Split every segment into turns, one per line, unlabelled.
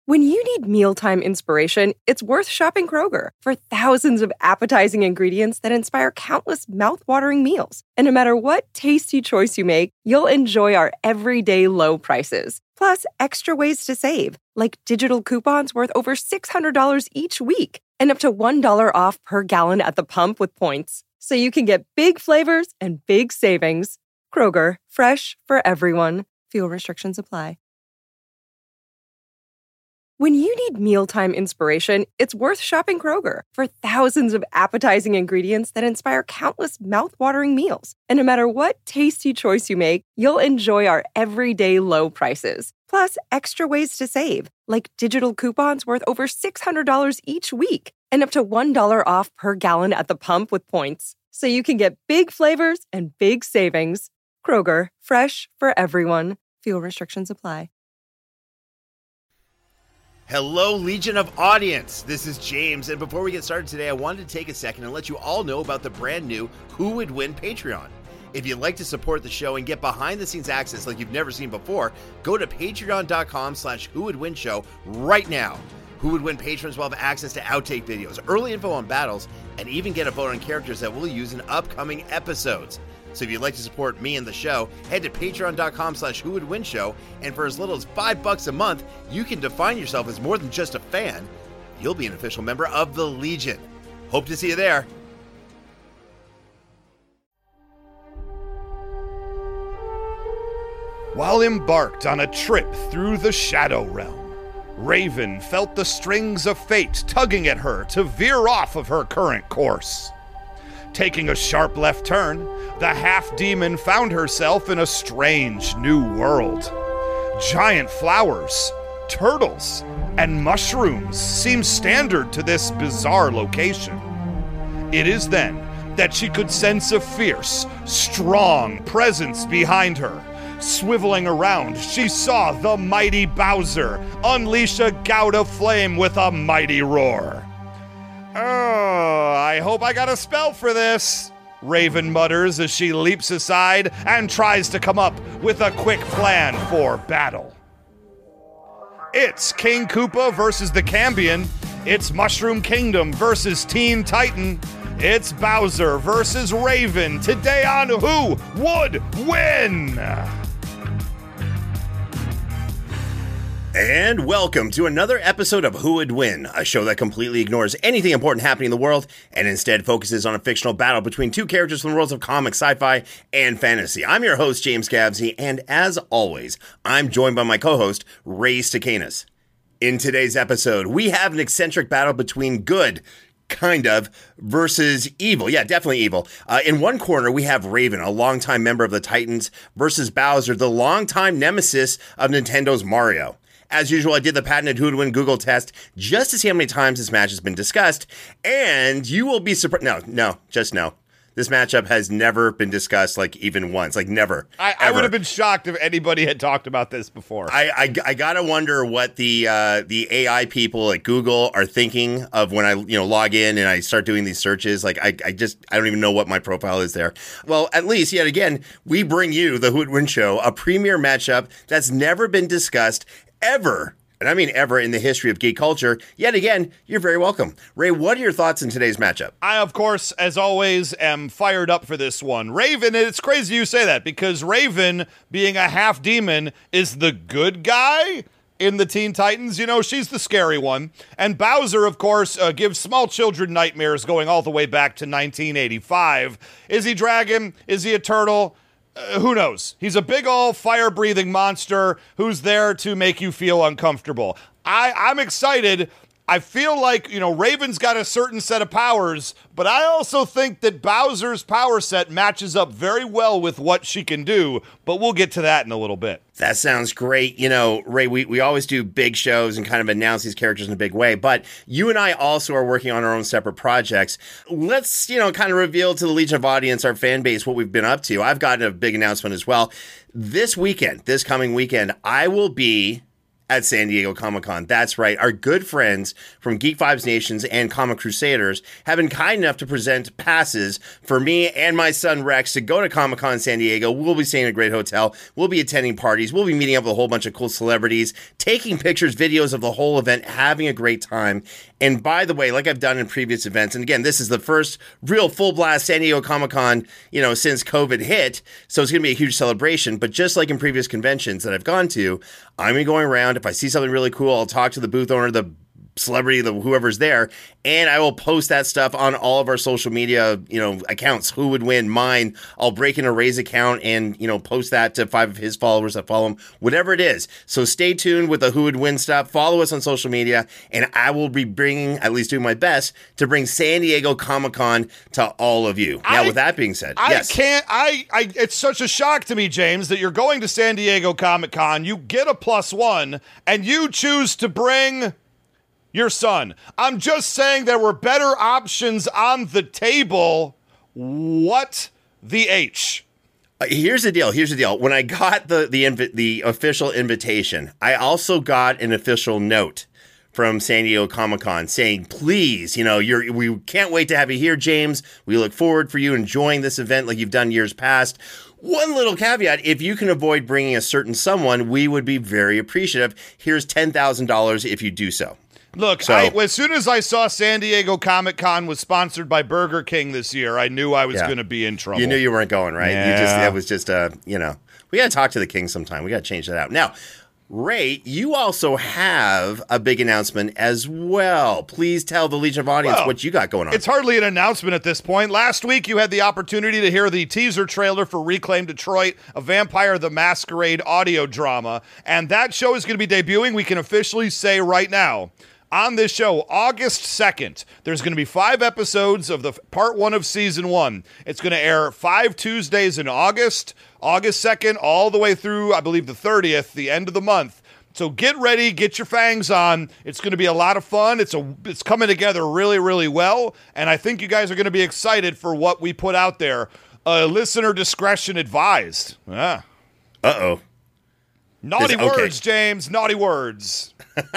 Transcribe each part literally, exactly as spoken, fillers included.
When you need mealtime inspiration, it's worth shopping Kroger for thousands of appetizing ingredients that inspire countless mouth-watering meals. And no matter what tasty choice you make, you'll enjoy our everyday low prices. Plus, extra ways to save, like digital coupons worth over six hundred dollars each week and up to one dollar off per gallon at the pump with points. So you can get big flavors and big savings. Kroger, fresh for everyone. Fuel restrictions apply. When you need mealtime inspiration, it's worth shopping Kroger for thousands of appetizing ingredients that inspire countless mouth-watering meals. And no matter what tasty choice you make, you'll enjoy our everyday low prices. Plus, extra ways to save, like digital coupons worth over six hundred dollars each week and up to one dollar off per gallon at the pump with points. So you can get big flavors and big savings. Kroger, fresh for everyone. Fuel restrictions apply.
Hello, Legion of Audience. This is James, and before we get started today, I wanted to take a second and let you all know about the brand new Who Would Win Patreon. If you'd like to support the show and get behind-the-scenes access like you've never seen before, go to patreon.com slash Who Would Win Show right now. Who Would Win patrons will have access to outtake videos, early info on battles, and even get a vote on characters that we'll use in upcoming episodes. So if you'd like to support me and the show, head to patreon.com slash Who Would Win Show, and for as little as five bucks a month, you can define yourself as more than just a fan. You'll be an official member of the Legion. Hope to see you there.
While embarked on a trip through the Shadow Realm, Raven felt the strings of fate tugging at her to veer off of her current course. Taking a sharp left turn, the half-demon found herself in a strange new world. Giant flowers, turtles, and mushrooms seem standard to this bizarre location. It is then that she could sense a fierce, strong presence behind her. Swiveling around, she saw the mighty Bowser unleash a gout of flame with a mighty roar. Oh, I hope I got a spell for this, Raven mutters as she leaps aside and tries to come up with a quick plan for battle. It's King Koopa versus the Cambion. It's Mushroom Kingdom versus Teen Titan. It's Bowser versus Raven. Today on Who Would Win?
And welcome to another episode of Who Would Win, a show that completely ignores anything important happening in the world and instead focuses on a fictional battle between two characters from the worlds of comics, sci-fi, and fantasy. I'm your host, James Gavsey, and as always, I'm joined by my co-host, Ray Stacanis. In today's episode, we have an eccentric battle between good, kind of, versus evil. Yeah, definitely evil. Uh, in one corner, we have Raven, a longtime member of the Titans, versus Bowser, the longtime nemesis of Nintendo's Mario. As usual, I did the patented Who Would Win Google test just to see how many times this match has been discussed, and you will be surprised. No, no, just no. This matchup has never been discussed, like, even once. Like, never.
I, I would have been shocked if anybody had talked about this before.
I, I, I gotta wonder what the uh, the A I people at Google are thinking of when I, you know, log in and I start doing these searches. Like, I, I just, I don't even know what my profile is there. Well, at least, yet again, we bring you, the Who Would Win Show, a premier matchup that's never been discussed ever, and I mean ever, in the history of geek culture. Yet again, you're very welcome. Ray, what are your thoughts in today's matchup?
I, of course, as always, am fired up for this one. Raven, and it's crazy you say that, because Raven, being a half-demon, is the good guy in the Teen Titans. You know, she's the scary one. And Bowser, of course, uh, gives small children nightmares going all the way back to nineteen eighty-five. Is he dragon? Is he a turtle? Uh, who knows? He's a big old fire-breathing monster who's there to make you feel uncomfortable. I, I'm excited. I feel like, you know, Raven's got a certain set of powers, but I also think that Bowser's power set matches up very well with what she can do, but we'll get to that in a little bit.
That sounds great. You know, Ray, we, we always do big shows and kind of announce these characters in a big way, but you and I also are working on our own separate projects. Let's, you know, kind of reveal to the Legion of Audience, our fan base, what we've been up to. I've gotten a big announcement as well. This weekend, this coming weekend, I will be at San Diego Comic-Con. That's right. Our good friends from Geek Vibes Nations and Comic Crusaders have been kind enough to present passes for me and my son Rex to go to Comic-Con San Diego. We'll be staying in a great hotel. We'll be attending parties. We'll be meeting up with a whole bunch of cool celebrities, taking pictures, videos of the whole event, having a great time. And by the way, like I've done in previous events, and again, this is the first real full blast San Diego Comic-Con, you know, since COVID hit. So it's going to be a huge celebration. But just like in previous conventions that I've gone to, I'm going to be going around. If I see something really cool, I'll talk to the booth owner, the celebrity, the whoever's there, and I will post that stuff on all of our social media, you know, accounts. Who would win? Mine. I'll break in a Ray's account and, you know, post that to five of his followers that follow him, whatever it is. So stay tuned with the Who Would Win stuff. Follow us on social media, and I will be bringing, at least doing my best, to bring San Diego Comic-Con to all of you. Now,
I,
with that being said,
I
yes.
can't, I, I, it's such a shock to me, James, that you're going to San Diego Comic-Con, you get a plus one, and you choose to bring your son. I'm just saying there were better options on the table. What the H?
Uh, here's the deal. Here's the deal. When I got the the invi- the official invitation, I also got an official note from San Diego Comic-Con saying, please, you know, you're we can't wait to have you here, James. We look forward for you enjoying this event like you've done years past. One little caveat, if you can avoid bringing a certain someone, we would be very appreciative. Here's ten thousand dollars if you do so.
Look,
So-
I, as soon as I saw San Diego Comic-Con was sponsored by Burger King this year, I knew I was
Yeah.
going to be in trouble.
You knew you weren't going, right? You just
Yeah.
that was just uh, you know, we got to talk to the king sometime. We got to change that out. Now, Ray, you also have a big announcement as well. Please tell the Legion of Audience
Well,
what you got going on.
It's hardly an announcement at this point. Last week, you had the opportunity to hear the teaser trailer for Reclaim Detroit, a Vampire the Masquerade audio drama, and that show is going to be debuting, we can officially say right now, on this show, August second. There's going to be five episodes of the part one of season one. It's going to air five Tuesdays in August, August second, all the way through, I believe, the thirtieth, the end of the month. So get ready, get your fangs on. It's going to be a lot of fun. It's a it's coming together really, really well, and I think you guys are going to be excited for what we put out there. Uh, listener discretion advised. Ah.
Uh-oh.
Naughty
Is- okay.
words, James. Naughty words.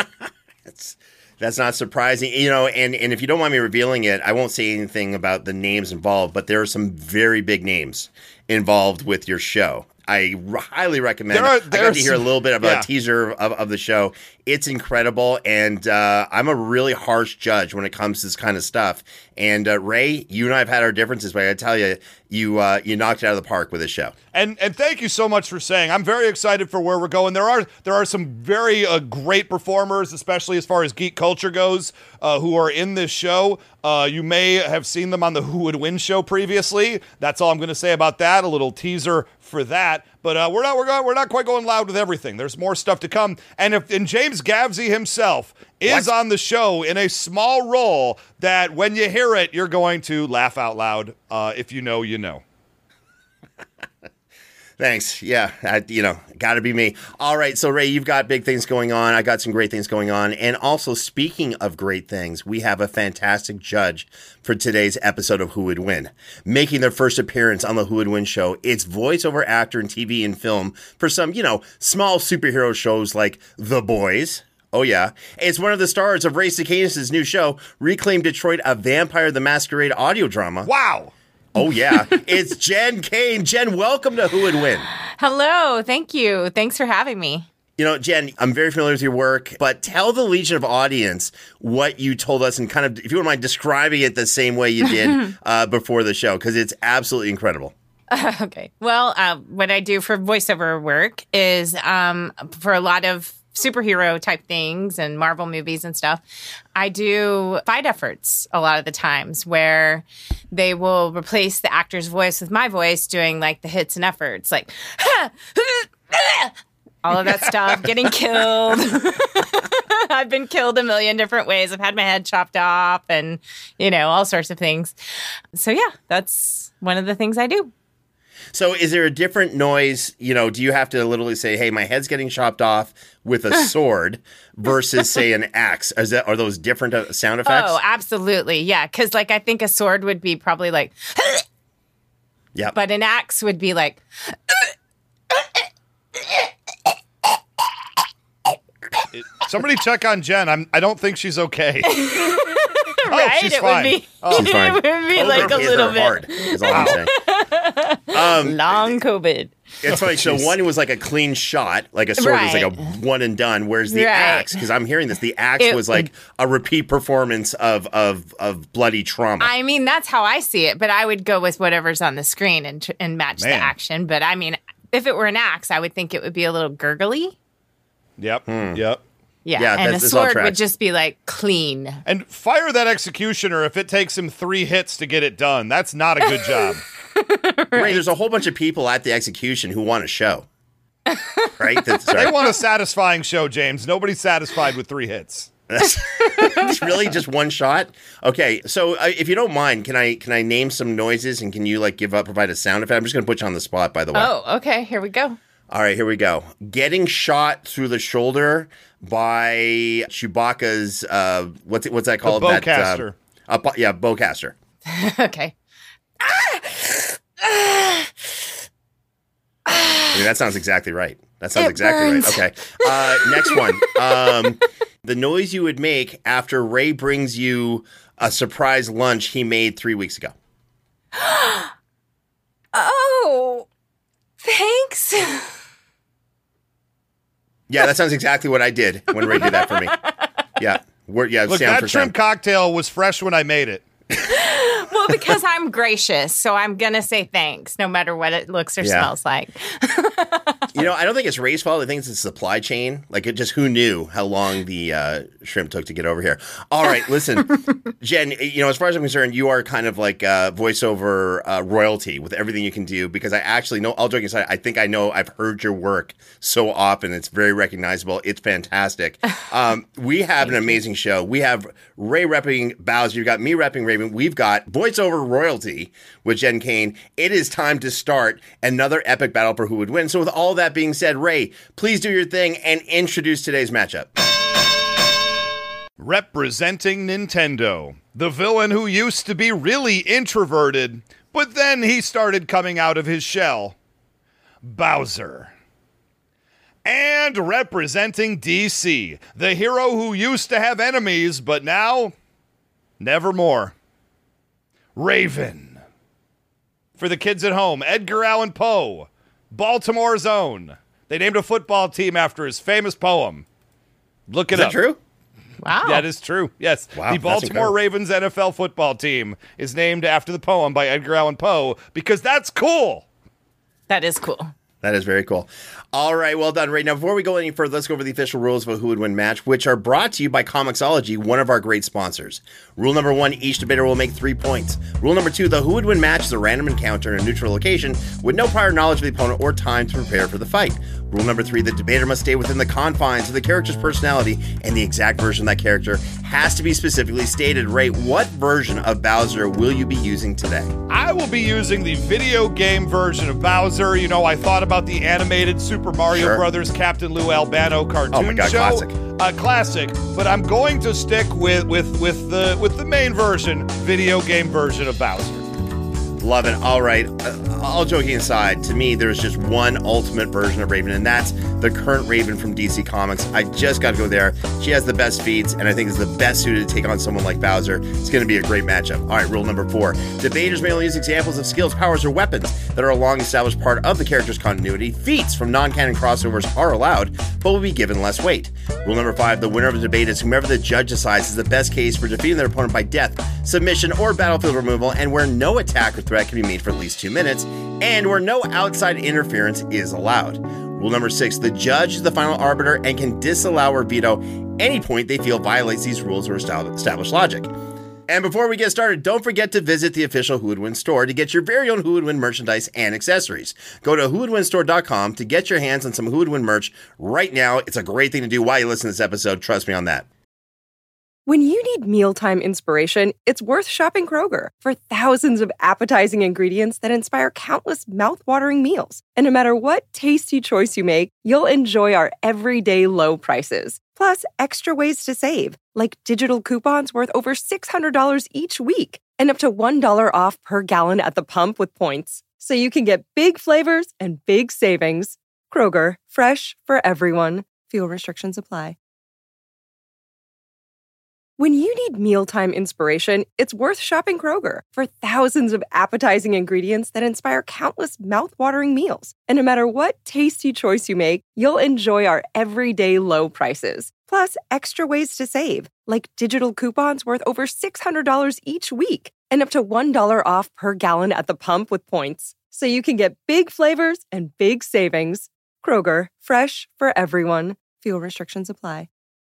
That's that's not surprising, you know. And and if you don't mind me revealing it, I won't say anything about the names involved, but there are some very big names involved with your show. I r- highly recommend.
There are-
I got
there's-
to hear a little bit of
yeah.
a teaser of, of the show. It's incredible, and uh, I'm a really harsh judge when it comes to this kind of stuff. And uh, Ray, you and I have had our differences, but I got to tell you, you uh, you knocked it out of the park with this show.
And and thank you so much for saying. I'm very excited for where we're going. There are there are some very uh, great performers, especially as far as geek culture goes, uh, who are in this show. Uh, you may have seen them on the Who Would Win show previously. That's all I'm going to say about that. A little teaser for that. But uh, we're not we're going, we're not quite going loud with everything. There's more stuff to come. And if and James Gavsey himself is
What?
on the show in a small role that when you hear it, you're going to laugh out loud. Uh, if you know, you know.
Thanks. Yeah, I, you know, got to be me. All right, so Ray, you've got big things going on. I got some great things going on. And also, speaking of great things, we have a fantastic judge for today's episode of Who Would Win. Making their first appearance on the Who Would Win show, it's voiceover actor in T V and film for some, you know, small superhero shows like The Boys. Oh, yeah. It's one of the stars of Ray Cicanis' new show, Reclaim Detroit, a Vampire the Masquerade audio drama.
Wow.
Oh, yeah. It's Jen Kane. Jen, welcome to Who Would Win.
Hello. Thank you. Thanks for having me.
You know, Jen, I'm very familiar with your work, but tell the Legion of Audience what you told us and kind of, if you wouldn't mind describing it the same way you did uh, before the show, because it's absolutely incredible.
Uh, okay. Well, uh, what I do for voiceover work is um, for a lot of superhero type things and Marvel movies and stuff, I do fight efforts a lot of the times where they will replace the actor's voice with my voice doing like the hits and efforts, like all of that stuff, getting killed. I've been killed a million different ways. I've had my head chopped off and, you know, all sorts of things. So, yeah, that's one of the things I do.
So is there a different noise? You know, do you have to literally say, hey, my head's getting chopped off with a sword versus, say, an axe? Is that, are those different uh, sound effects?
Oh, absolutely. Yeah. Because, like, I think a sword would be probably like,
yeah.
but an axe would be like,
Somebody check on Jen. I'm, I don't think she's okay. Oh,
right?
she's
it
fine.
would be,
Oh.
She's fine.
It would be
Over
like a
his
little
are
bit.
hard, is all I'm saying. Um,
Long COVID.
It's funny. So one was like a clean shot, like a sword was like a
Right.
one and done. Whereas the
Right.
axe, because I'm hearing this, the axe
It-
was like a repeat performance of of of bloody trauma.
I mean, that's how I see it, but I would go with whatever's on the screen and tr- and match
Man.
the action. But I mean, if it were an axe, I would think it would be a little gurgly.
Yep.
Hmm.
Yep.
Yeah,
Yeah,
and a
that's- this all
sword would
tracks.
just be like clean.
And fire that executioner if it takes him three hits to get it done. That's not a good job.
Right. There's a whole bunch of people at the execution who want a show. Right? That's,
They
sorry.
want a satisfying show, James. Nobody's satisfied with three hits.
It's really just one shot. Okay, so uh, if you don't mind, can I can I name some noises and can you like give up provide a sound effect? I'm just going to put you on the spot, by the way.
Oh, okay. Here we go.
All right, here we go. Getting shot through the shoulder by Chewbacca's uh, what's it, what's that called? That,
bowcaster.
Uh, uh, bo- yeah, bowcaster.
Okay.
I mean, that sounds exactly right. That sounds
It
exactly
burns.
right. Okay. Uh, next one. Um, the noise you would make after Ray brings you a surprise lunch he made three weeks ago.
Oh, thanks.
Yeah, that sounds exactly what I did when Ray did that for me. Yeah. We're, yeah,
Look,
sound
that
for
shrimp
sound.
cocktail was fresh when I made it.
Well, because I'm gracious, so I'm going to say thanks, no matter what it looks or
Yeah.
smells like.
You know, I don't think it's Ray's fault. I think it's the supply chain. Like, it just who knew how long the uh, shrimp took to get over here. All right, listen, Jen, you know, as far as I'm concerned, you are kind of like uh, voiceover uh, royalty with everything you can do because I actually know, all joking aside, I think I know I've heard your work so often. It's very recognizable. It's fantastic. Um, we have an amazing show. We have Ray repping Bowser. You've got me repping Raven. We've got voiceover royalty with Jen Kane. It is time to start another epic battle for who would win. So with all that being said, Ray, please do your thing and introduce today's matchup.
Representing Nintendo, the villain who used to be really introverted, but then he started coming out of his shell, Bowser. And representing D C, the hero who used to have enemies, but now, nevermore, Raven. For the kids at home, Edgar Allan Poe, Baltimore's own. They named a football team after his famous poem. Look it
Is that
up.
true?
Wow.
That is true. Yes.
Wow,
the
that's
Baltimore
incredible.
Ravens N F L football team is named after the poem by Edgar Allan Poe because that's cool.
That is cool.
That is very cool. All right, well done, Ray. Now, before we go any further, let's go over the official rules of a Who Would Win match, which are brought to you by Comixology, one of our great sponsors. Rule number one, each debater will make three points. Rule number two, the Who Would Win match is a random encounter in a neutral location with no prior knowledge of the opponent or time to prepare for the fight. Rule number three, the debater must stay within the confines of the character's personality, and the exact version of that character has to be specifically stated. Ray, what version of Bowser will you be using today?
I will be using the video game version of Bowser. You know, I thought about the animated Super Mario
Sure.
Brothers Captain Lou Albano cartoon
Oh my God,
show.
classic.
A classic, but I'm going to stick with with with the with the main version, video game version of Bowser.
Love it. All right. Uh, all joking aside, to me, there's just one ultimate version of Raven, and that's the current Raven from D C Comics. I just got to go there. She has the best feats, and I think is the best suited to take on someone like Bowser. It's going to be a great matchup. All right, rule number four. Debaters may only use examples of skills, powers, or weapons that are a long-established part of the character's continuity. Feats from non-canon crossovers are allowed, but will be given less weight. Rule number five. The winner of the debate is whomever the judge decides is the best case for defeating their opponent by death, submission, or battlefield removal, and where no attack or threat can be made for at least two minutes, and where no outside interference is allowed. Rule number six, the judge is the final arbiter and can disallow or veto any point they feel violates these rules or established logic. And before we get started, don't forget to visit the official Who Would Win store to get your very own Who Would Win merchandise and accessories. Go to who would win store dot com to get your hands on some Who Would Win merch right now. It's a great thing to do while you listen to this episode. Trust me on that.
When you need mealtime inspiration, it's worth shopping Kroger for thousands of appetizing ingredients that inspire countless mouth-watering meals. And no matter what tasty choice you make, you'll enjoy our everyday low prices. Plus, extra ways to save, like digital coupons worth over six hundred dollars each week and up to one dollar off per gallon at the pump with points. So you can get big flavors and big savings. Kroger, fresh for everyone. Fuel restrictions apply. When you need mealtime inspiration, it's worth shopping Kroger for thousands of appetizing ingredients that inspire countless mouthwatering meals. And no matter what tasty choice you make, you'll enjoy our everyday low prices. Plus, extra ways to save, like digital coupons worth over six hundred dollars each week and up to one dollar off per gallon at the pump with points. So you can get big flavors and big savings. Kroger, fresh for everyone. Fuel restrictions apply.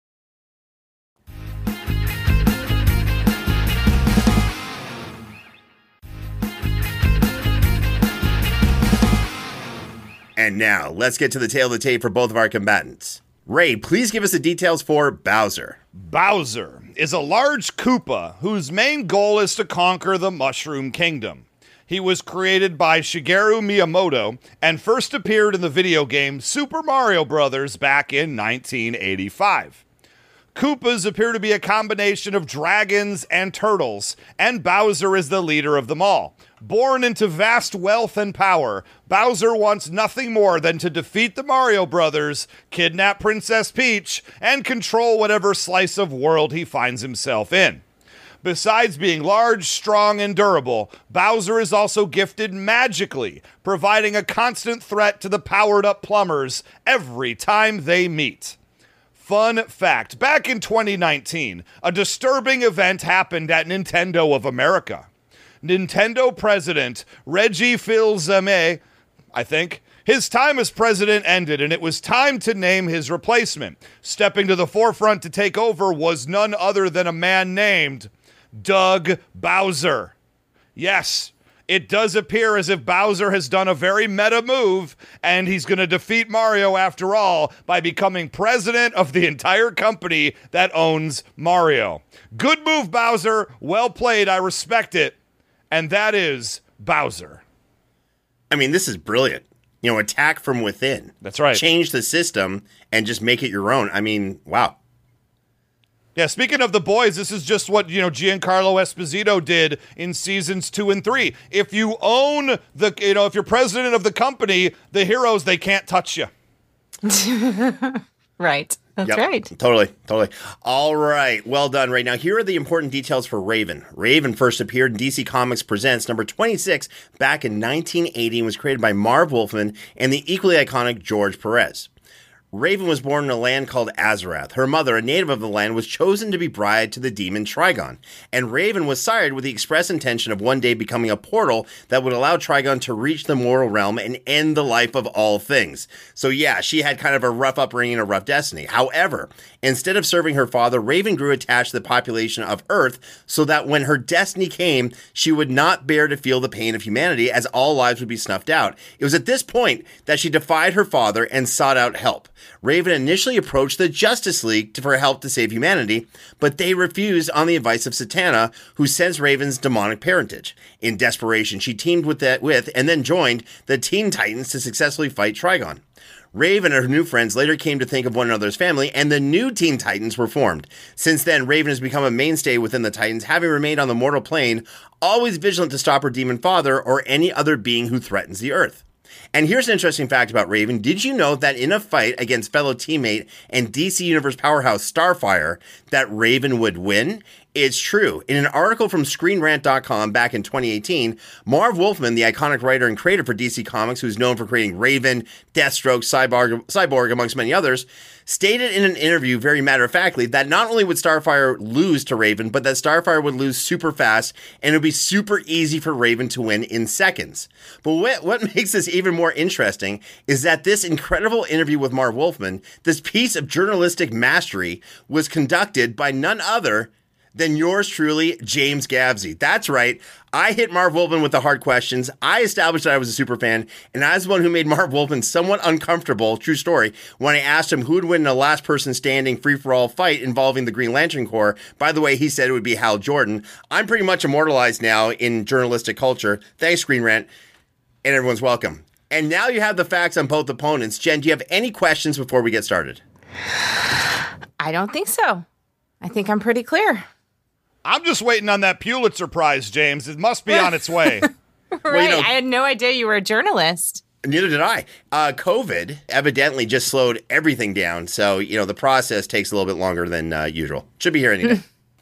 And now, let's get to the tail of the tape for both of our combatants. Ray, please give us the details for Bowser.
Bowser is a large Koopa whose main goal is to conquer the Mushroom Kingdom. He was created by Shigeru Miyamoto and first appeared in the video game Super Mario Bros. Back in nineteen eighty-five. Koopas appear to be a combination of dragons and turtles, and Bowser is the leader of them all. Born into vast wealth and power, Bowser wants nothing more than to defeat the Mario Brothers, kidnap Princess Peach, and control whatever slice of world he finds himself in. Besides being large, strong, and durable, Bowser is also gifted magically, providing a constant threat to the powered-up plumbers every time they meet. Fun fact, back in twenty nineteen, a disturbing event happened at Nintendo of America. Nintendo president Reggie Fils-Aimé, I think, his time as president ended and it was time to name his replacement. Stepping to the forefront to take over was none other than a man named Doug Bowser. Yes, it does appear as if Bowser has done a very meta move and he's going to defeat Mario after all by becoming president of the entire company that owns Mario. Good move, Bowser. Well played. I respect it. And that is Bowser.
I mean, this is brilliant. You know, attack from within.
That's right.
Change the system and just make it your own. I mean, wow.
Yeah, speaking of the boys, this is just what, you know, Giancarlo Esposito did in seasons two and three. If you own the, you know, if you're president of the company, the heroes, they can't touch you.
Right. That's
yep,
right.
Totally, totally. All right. Well done. Right now, here are the important details for Raven. Raven first appeared in D C Comics Presents number twenty-six back in nineteen eighty and was created by Marv Wolfman and the equally iconic George Perez. Raven was born in a land called Azarath. Her mother, a native of the land, was chosen to be bride to the demon Trigon. And Raven was sired with the express intention of one day becoming a portal that would allow Trigon to reach the mortal realm and end the life of all things. So yeah, she had kind of a rough upbringing and a rough destiny. However, instead of serving her father, Raven grew attached to the population of Earth so that when her destiny came, she would not bear to feel the pain of humanity as all lives would be snuffed out. It was at this point that she defied her father and sought out help. Raven initially approached the Justice League to, for help to save humanity, but they refused on the advice of Satana, who sensed Raven's demonic parentage. In desperation, she teamed with that with and then joined the Teen Titans to successfully fight Trigon. Raven and her new friends later came to think of one another's family, and the new Teen Titans were formed. Since then, Raven has become a mainstay within the Titans, having remained on the mortal plane, always vigilant to stop her demon father or any other being who threatens the Earth. And here's an interesting fact about Raven. Did you know that in a fight against fellow teammate and D C Universe powerhouse Starfire, that Raven would win? It's true. In an article from Screen Rant dot com back in twenty eighteen, Marv Wolfman, the iconic writer and creator for D C Comics, who's known for creating Raven, Deathstroke, Cyborg, Cyborg, amongst many others, stated in an interview very matter-of-factly that not only would Starfire lose to Raven, but that Starfire would lose super fast and it would be super easy for Raven to win in seconds. But what, what makes this even more interesting is that this incredible interview with Marv Wolfman, this piece of journalistic mastery, was conducted by none other than yours truly, James Gavsey. That's right. I hit Marv Wolfman with the hard questions. I established that I was a super fan, and I was the one who made Marv Wolfman somewhat uncomfortable, true story, when I asked him who would win in a last person standing free-for-all fight involving the Green Lantern Corps. By the way, he said it would be Hal Jordan. I'm pretty much immortalized now in journalistic culture. Thanks, Screen Rant, and everyone's welcome. And now you have the facts on both opponents. Jen, do you have any questions before we get started?
I don't think so. I think I'm pretty clear.
I'm just waiting on that Pulitzer Prize, James. It must be on its way.
Right.
Well, you know,
I had no idea you were a journalist.
Neither did I. Uh, COVID evidently just slowed everything down. So, you know, the process takes a little bit longer than uh, usual. Should be here any day.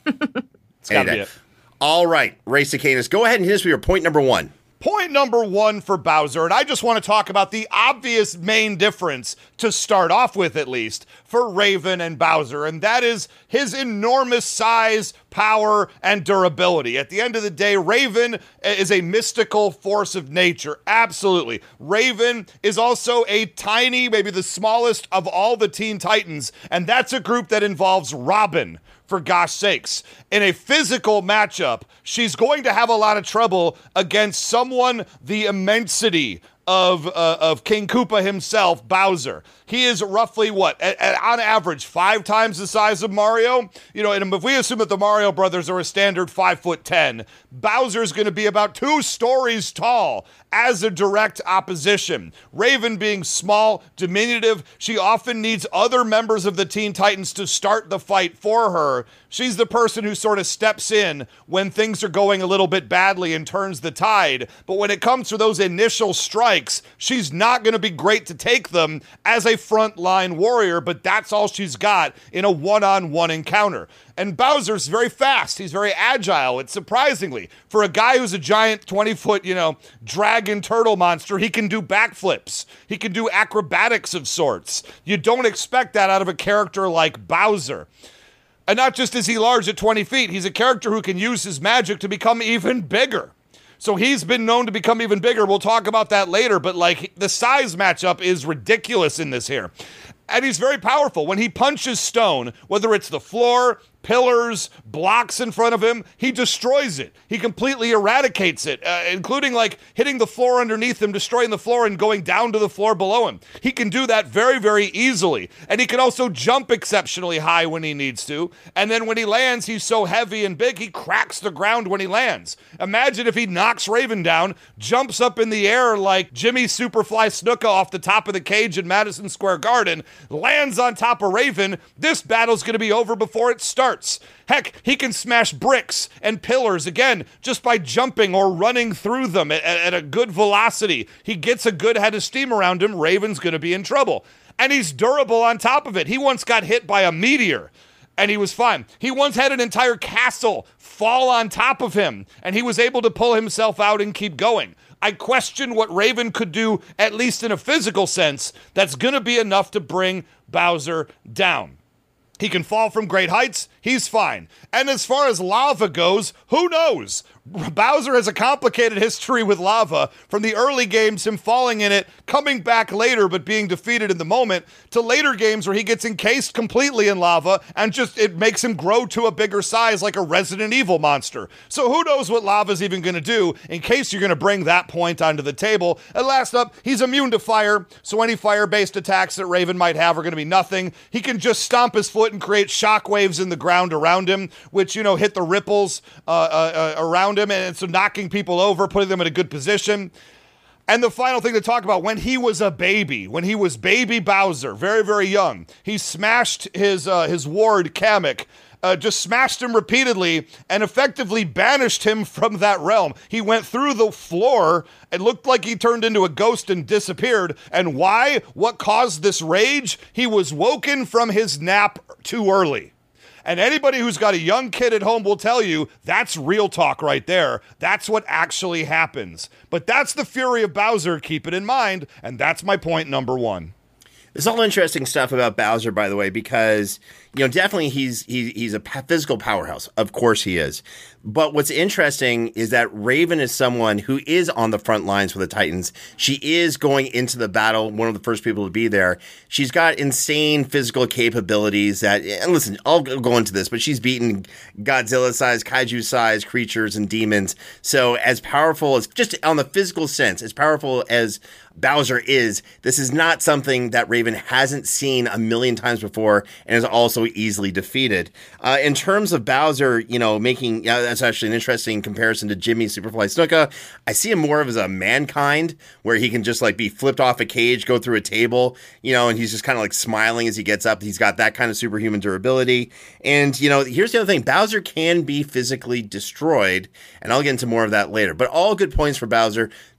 It's got to be it.
All right, Ray Cicanis, go ahead and hit us with your point number one.
Point number one for Bowser, and I just want to talk about the obvious main difference, to start off with at least, for Raven and Bowser, and that is his enormous size, power, and durability. At the end of the day, Raven is a mystical force of nature, absolutely. Raven is also a tiny, maybe the smallest of all the Teen Titans, and that's a group that involves Robin. For gosh sakes, in a physical matchup, she's going to have a lot of trouble against someone the immensity of uh, of King Koopa himself, Bowser. He is roughly, what, at, at, on average, five times the size of Mario? You know, and if we assume that the Mario brothers are a standard five foot ten, Bowser's going to be about two stories tall as a direct opposition. Raven being small, diminutive, she often needs other members of the Teen Titans to start the fight for her. She's the person who sort of steps in when things are going a little bit badly and turns the tide. But when it comes to those initial strikes, she's not going to be great to take them as a frontline warrior, but that's all she's got in a one-on-one encounter. And Bowser's very fast. He's very agile. It's surprisingly, for a guy who's a giant twenty-foot, you know, dragon turtle monster, he can do backflips. He can do acrobatics of sorts. You don't expect that out of a character like Bowser. And not just is he large at twenty feet, he's a character who can use his magic to become even bigger. So he's been known to become even bigger. We'll talk about that later, but like the size matchup is ridiculous in this here. And he's very powerful. When he punches stone, whether it's the floor, pillars, blocks in front of him, he destroys it. He completely eradicates it, uh, including like hitting the floor underneath him, destroying the floor, and going down to the floor below him. He can do that very, very easily. And he can also jump exceptionally high when he needs to. And then when he lands, he's so heavy and big, he cracks the ground when he lands. Imagine if he knocks Raven down, jumps up in the air like Jimmy Superfly Snuka off the top of the cage in Madison Square Garden, lands on top of Raven. This battle's going to be over before it starts. Heck, he can smash bricks and pillars, again, just by jumping or running through them at, at a good velocity. He gets a good head of steam around him, Raven's going to be in trouble. And he's durable on top of it. He once got hit by a meteor, and he was fine. He once had an entire castle fall on top of him, and he was able to pull himself out and keep going. I question what Raven could do, at least in a physical sense, that's going to be enough to bring Bowser down. He can fall from great heights. He's fine. And as far as lava goes, who knows? Bowser has a complicated history with lava, from the early games, him falling in it, coming back later but being defeated in the moment, to later games where he gets encased completely in lava and just it makes him grow to a bigger size like a Resident Evil monster. So who knows what lava's even going to do, in case you're going to bring that point onto the table. And last up, he's immune to fire, so any fire-based attacks that Raven might have are going to be nothing. He can just stomp his foot and create shockwaves in the ground around him, which, you know, hit the ripples uh, uh, uh, around him, and so knocking people over, putting them in a good position. And the final thing to talk about, when he was a baby, when he was baby Bowser, very, very young, he smashed his uh, his ward, Kamek, uh, just smashed him repeatedly and effectively banished him from that realm. He went through the floor and looked like he turned into a ghost and disappeared. And why? What caused this rage? He was woken from his nap too early. And anybody who's got a young kid at home will tell you that's real talk right there. That's what actually happens. But that's the fury of Bowser, keep it in mind, and that's my point number one.
There's all interesting stuff about Bowser, by the way, because, you know, definitely he's he, he's a physical powerhouse. Of course he is. But what's interesting is that Raven is someone who is on the front lines for the Titans. She is going into the battle, one of the first people to be there. She's got insane physical capabilities that, and listen, I'll go into this, but she's beaten Godzilla-sized, kaiju-sized creatures and demons. So as powerful as, just on the physical sense, as powerful as Bowser is, this is not something that Raven hasn't seen a million times before and is also easily defeated. Uh, in terms of Bowser, you know, making, uh, that's actually an interesting comparison to Jimmy Superfly Snuka. I see him more of as a Mankind, where he can just like be flipped off a cage, go through a table, you know, and he's just kind of like smiling as he gets up. He's got that kind of superhuman durability. And, you know, here's the other thing. Bowser can be physically destroyed, and I'll get into more of that later. But all good points for Bowser.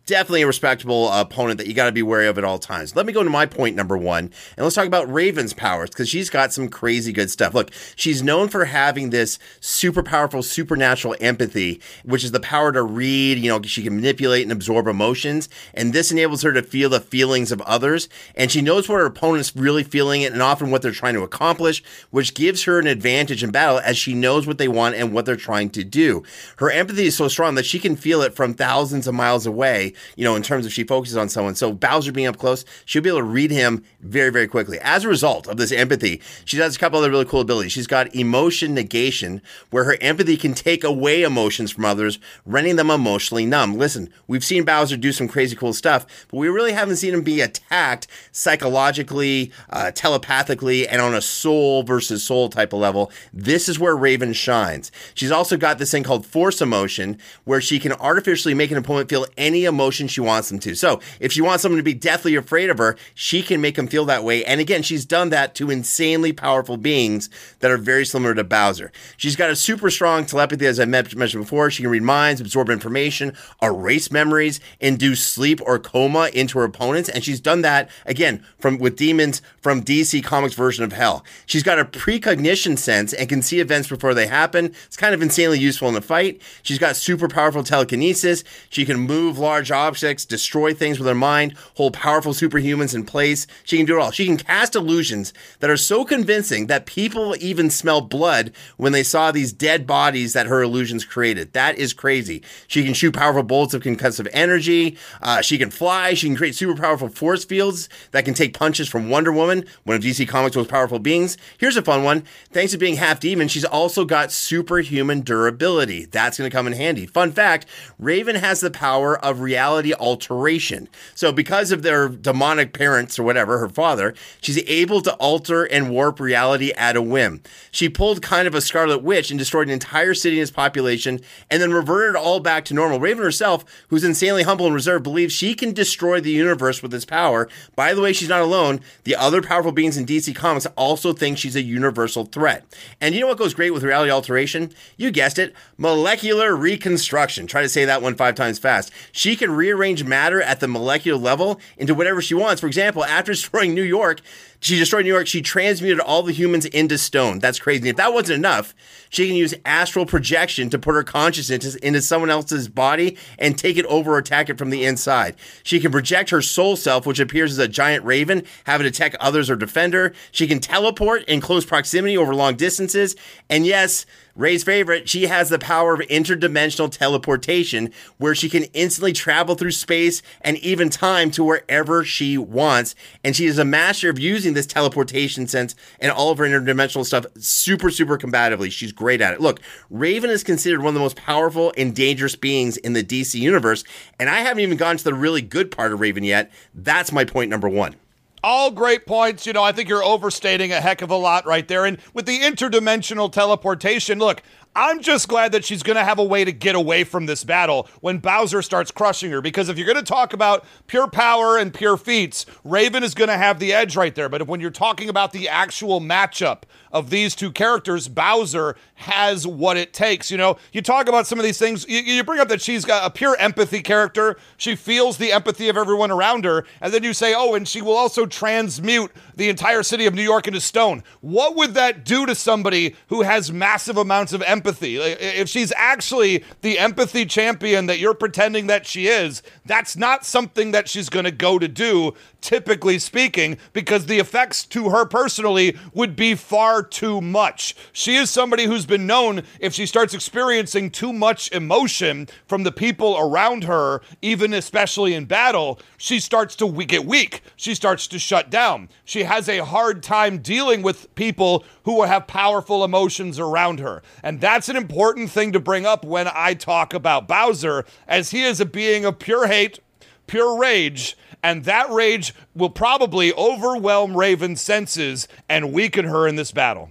definitely a respectable uh, opponent that you got to be wary of at all times. Let me go to my point number one, and let's talk about Raven's powers, because she's got some crazy good stuff. Look, she's known for having this super powerful, supernatural empathy, which is the power to read. You know, she can manipulate and absorb emotions, and this enables her to feel the feelings of others, and she knows what her opponent's really feeling and often what they're trying to accomplish, which gives her an advantage in battle as she knows what they want and what they're trying to do. Her empathy is so strong that she can feel it from thousands of miles away, you know, in terms of she focuses on someone. So Bowser being up close, she'll be able to read him very, very quickly. As a result of this empathy, she has a couple other really cool abilities. She's got emotion negation, where her empathy can take away emotions from others, rendering them emotionally numb. Listen, we've seen Bowser do some crazy cool stuff, but we really haven't seen him be attacked psychologically, uh, telepathically, and on a soul versus soul type of level. This is where Raven shines. She's also got this thing called force emotion, where she can artificially make an opponent feel any emotion she wants them to. So if she wants someone to be deathly afraid of her, she can make them feel that way. And again, she's done that to insanely powerful beings that are very similar to Bowser. She's got a super strong telepathy, as I mentioned before. She can read minds, absorb information, erase memories, induce sleep or coma into her opponents. And she's done that, again, from with demons from D C Comics' version of Hell. She's got a precognition sense and can see events before they happen. It's kind of insanely useful in the fight. She's got super powerful telekinesis. She can move large objects, destroy things with her mind, hold powerful superhumans in place. She can do it all. She can cast illusions that are so convincing that people even smell blood when they saw these dead bodies that her illusions created. That is crazy. She can shoot powerful bolts of concussive energy. Uh, she can fly. She can create super powerful force fields that can take punches from Wonder Woman, one of D C Comics' most powerful beings. Here's a fun one. Thanks to being half demon, she's also got superhuman durability. That's going to come in handy. Fun fact, Raven has the power of reality alteration. So because of their demonic parents or whatever, her father, she's able to alter and warp reality at a whim. She pulled kind of a Scarlet Witch and destroyed an entire city and its population and then reverted it all back to normal. Raven herself, who's insanely humble and reserved, believes she can destroy the universe with this power. By the way, she's not alone. The other powerful beings in D C Comics also think she's a universal threat. And you know what goes great with reality alteration? You guessed it, molecular reconstruction. Try to say that one five times fast. She can rearrange matter at the molecular level into whatever she wants. For example, after destroying New York, she destroyed New York, she transmuted all the humans into stone. That's crazy. If that wasn't enough, she can use astral projection to put her consciousness into someone else's body and take it over or attack it from the inside. She can project her soul self, which appears as a giant raven, have it attack others or defend her. She can teleport in close proximity over long distances. And yes, Ray's favorite, she has the power of interdimensional teleportation, where she can instantly travel through space and even time to wherever she wants. And she is a master of using this teleportation sense and all of her interdimensional stuff super, super combatively. She's great at it. Look, Raven is considered one of the most powerful and dangerous beings in the D C universe, and I haven't even gotten to the really good part of Raven yet. That's my point number one.
All great points. You know, I think you're overstating a heck of a lot right there. And with the interdimensional teleportation, look, I'm just glad that she's going to have a way to get away from this battle when Bowser starts crushing her. Because if you're going to talk about pure power and pure feats, Raven is going to have the edge right there. But if, when you're talking about the actual matchup of these two characters, Bowser has what it takes. You know, you talk about some of these things. You, you bring up that she's got a pure empathy character. She feels the empathy of everyone around her. And then you say, oh, and she will also transmute the entire city of New York into stone. What would that do to somebody who has massive amounts of empathy? Empathy. If she's actually the empathy champion that you're pretending that she is, that's not something that she's going to go to do, typically speaking, because the effects to her personally would be far too much. She is somebody who's been known, if she starts experiencing too much emotion from the people around her, even especially in battle, she starts to get weak. She starts to shut down. She has a hard time dealing with people who have powerful emotions around her. And that's an important thing to bring up when I talk about Bowser, as he is a being of pure hate, pure rage, and that rage will probably overwhelm Raven's senses and weaken her in this battle.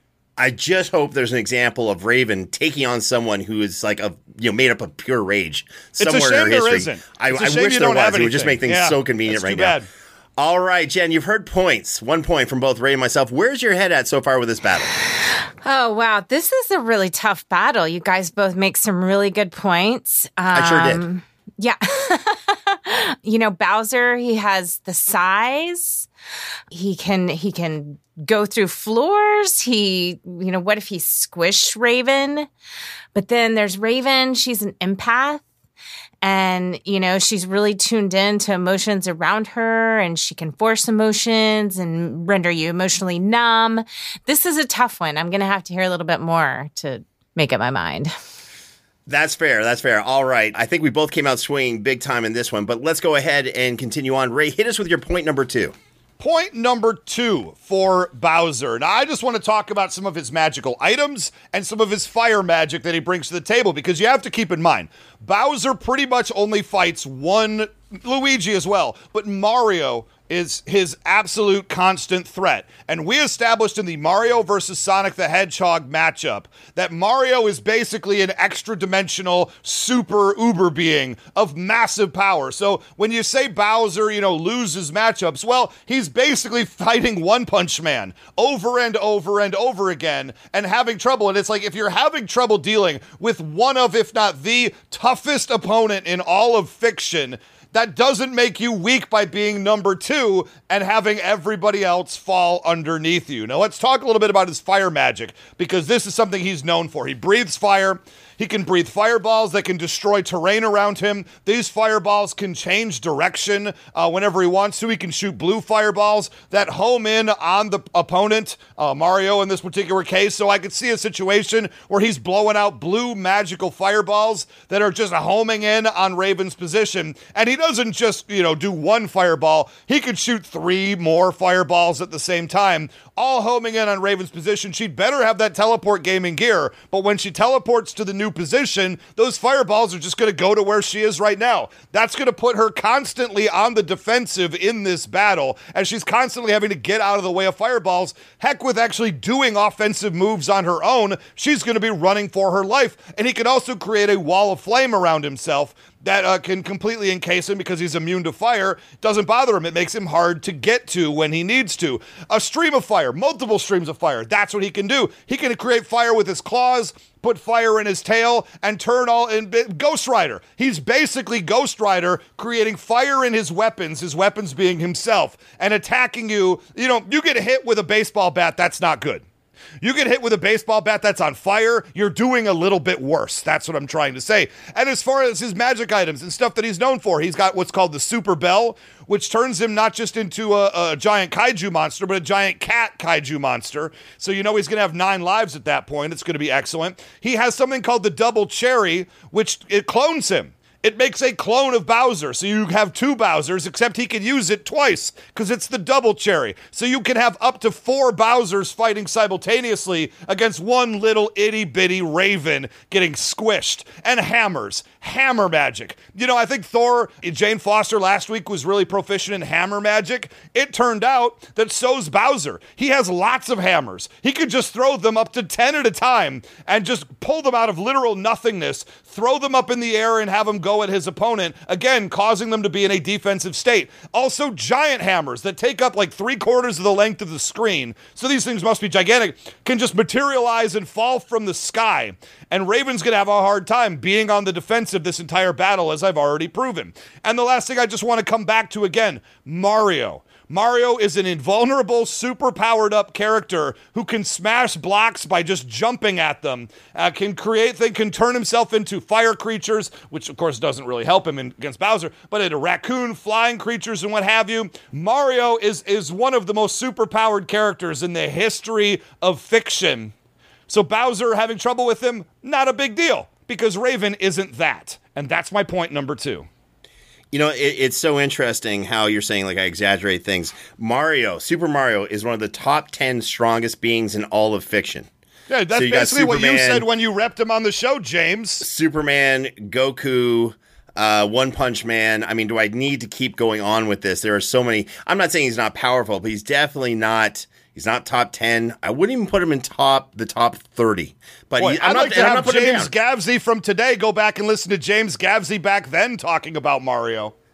I just hope there's an example of Raven taking on someone who is like a you know made up of pure rage somewhere
it's a shame
in her history.
There isn't.
I, I wish
have
there was.
Anything.
It would just make things
yeah,
so convenient right
bad.
now. All right, Jen, you've heard points. One point from both Ray and myself. Where's your head at so far with this battle?
Oh, wow. This is a really tough battle. You guys both make some really good points. Um,
I sure did.
Yeah. You know, Bowser, he has the size. He can he can go through floors. He, you know, what if he squished Raven? But then there's Raven. She's an empath. And, you know, she's really tuned in to emotions around her, and she can force emotions and render you emotionally numb. This is a tough one. I'm going to have to hear a little bit more to make up my mind.
That's fair. That's fair. All right. I think we both came out swinging big time in this one, but let's go ahead and continue on. Ray, hit us with your point number two.
Point number two for Bowser. Now, I just want to talk about some of his magical items and some of his fire magic that he brings to the table, because you have to keep in mind, Bowser pretty much only fights one, Luigi as well, but Mario is his absolute constant threat. And we established in the Mario versus Sonic the Hedgehog matchup that Mario is basically an extra-dimensional super uber being of massive power. So when you say Bowser, you know, loses matchups, well, he's basically fighting One Punch Man over and over and over again and having trouble. And it's like, if you're having trouble dealing with one of, if not the toughest opponent in all of fiction, that doesn't make you weak by being number two and having everybody else fall underneath you. Now, let's talk a little bit about his fire magic, because this is something he's known for. He breathes fire. He can breathe fireballs that can destroy terrain around him. These fireballs can change direction uh, whenever he wants to. He can shoot blue fireballs that home in on the opponent, uh, Mario in this particular case. So I could see a situation where he's blowing out blue magical fireballs that are just homing in on Raven's position. And he doesn't just, you know, do one fireball. He could shoot three more fireballs at the same time, all homing in on Raven's position. She'd better have that teleport gaming gear, but when she teleports to the new position, those fireballs are just going to go to where she is right now. That's going to put her constantly on the defensive in this battle, as she's constantly having to get out of the way of fireballs. Heck, with actually doing offensive moves on her own, she's going to be running for her life. And he can also create a wall of flame around himself that uh, can completely encase him because he's immune to fire. Doesn't bother him. It makes him hard to get to when he needs to. A stream of fire, multiple streams of fire. That's what he can do. He can create fire with his claws, put fire in his tail, and turn all in Ghost Rider. He's basically Ghost Rider, creating fire in his weapons, his weapons being himself, and attacking you. You know, you get hit with a baseball bat, that's not good. You get hit with a baseball bat that's on fire, you're doing a little bit worse. That's what I'm trying to say. And as far as his magic items and stuff that he's known for, he's got what's called the Super Bell, which turns him not just into a, a giant kaiju monster, but a giant cat kaiju monster. So you know he's going to have nine lives at that point. It's going to be excellent. He has something called the Double Cherry, which it clones him. It makes a clone of Bowser, so you have two Bowsers, except he can use it twice, because it's the Double Cherry. So you can have up to four Bowsers fighting simultaneously against one little itty-bitty Raven getting squished. And hammers. Hammer magic. You know, I think Thor, Jane Foster last week was really proficient in hammer magic. It turned out that so's Bowser. He has lots of hammers. He could just throw them up to ten at a time and just pull them out of literal nothingness, throw them up in the air and have them go at his opponent, again, causing them to be in a defensive state. Also, giant hammers that take up like three quarters of the length of the screen, so these things must be gigantic, can just materialize and fall from the sky. And Raven's going to have a hard time being on the defensive this entire battle, as I've already proven. And the last thing I just want to come back to again, Mario. Mario is an invulnerable, super powered up character who can smash blocks by just jumping at them, uh, can create, they can turn himself into fire creatures, which of course doesn't really help him in, against Bowser, but into raccoon, flying creatures and what have you. Mario is, is one of the most super powered characters in the history of fiction. So Bowser having trouble with him, not a big deal, because Raven isn't that. And that's my point number two.
You know, it, it's so interesting how you're saying, like, I exaggerate things. Mario, Super Mario, is one of the top ten strongest beings in all of fiction.
Yeah, that's
so
basically what you said when you repped him on the show, James.
Superman, Goku, uh, One Punch Man. I mean, do I need to keep going on with this? There are so many. I'm not saying he's not powerful, but he's definitely not... He's not top ten. I wouldn't even put him in top the top thirty. But
Boy,
he, I'm
I'd
not,
like to have
James
Gavsey from today go back and listen to James Gavsey back then talking about Mario.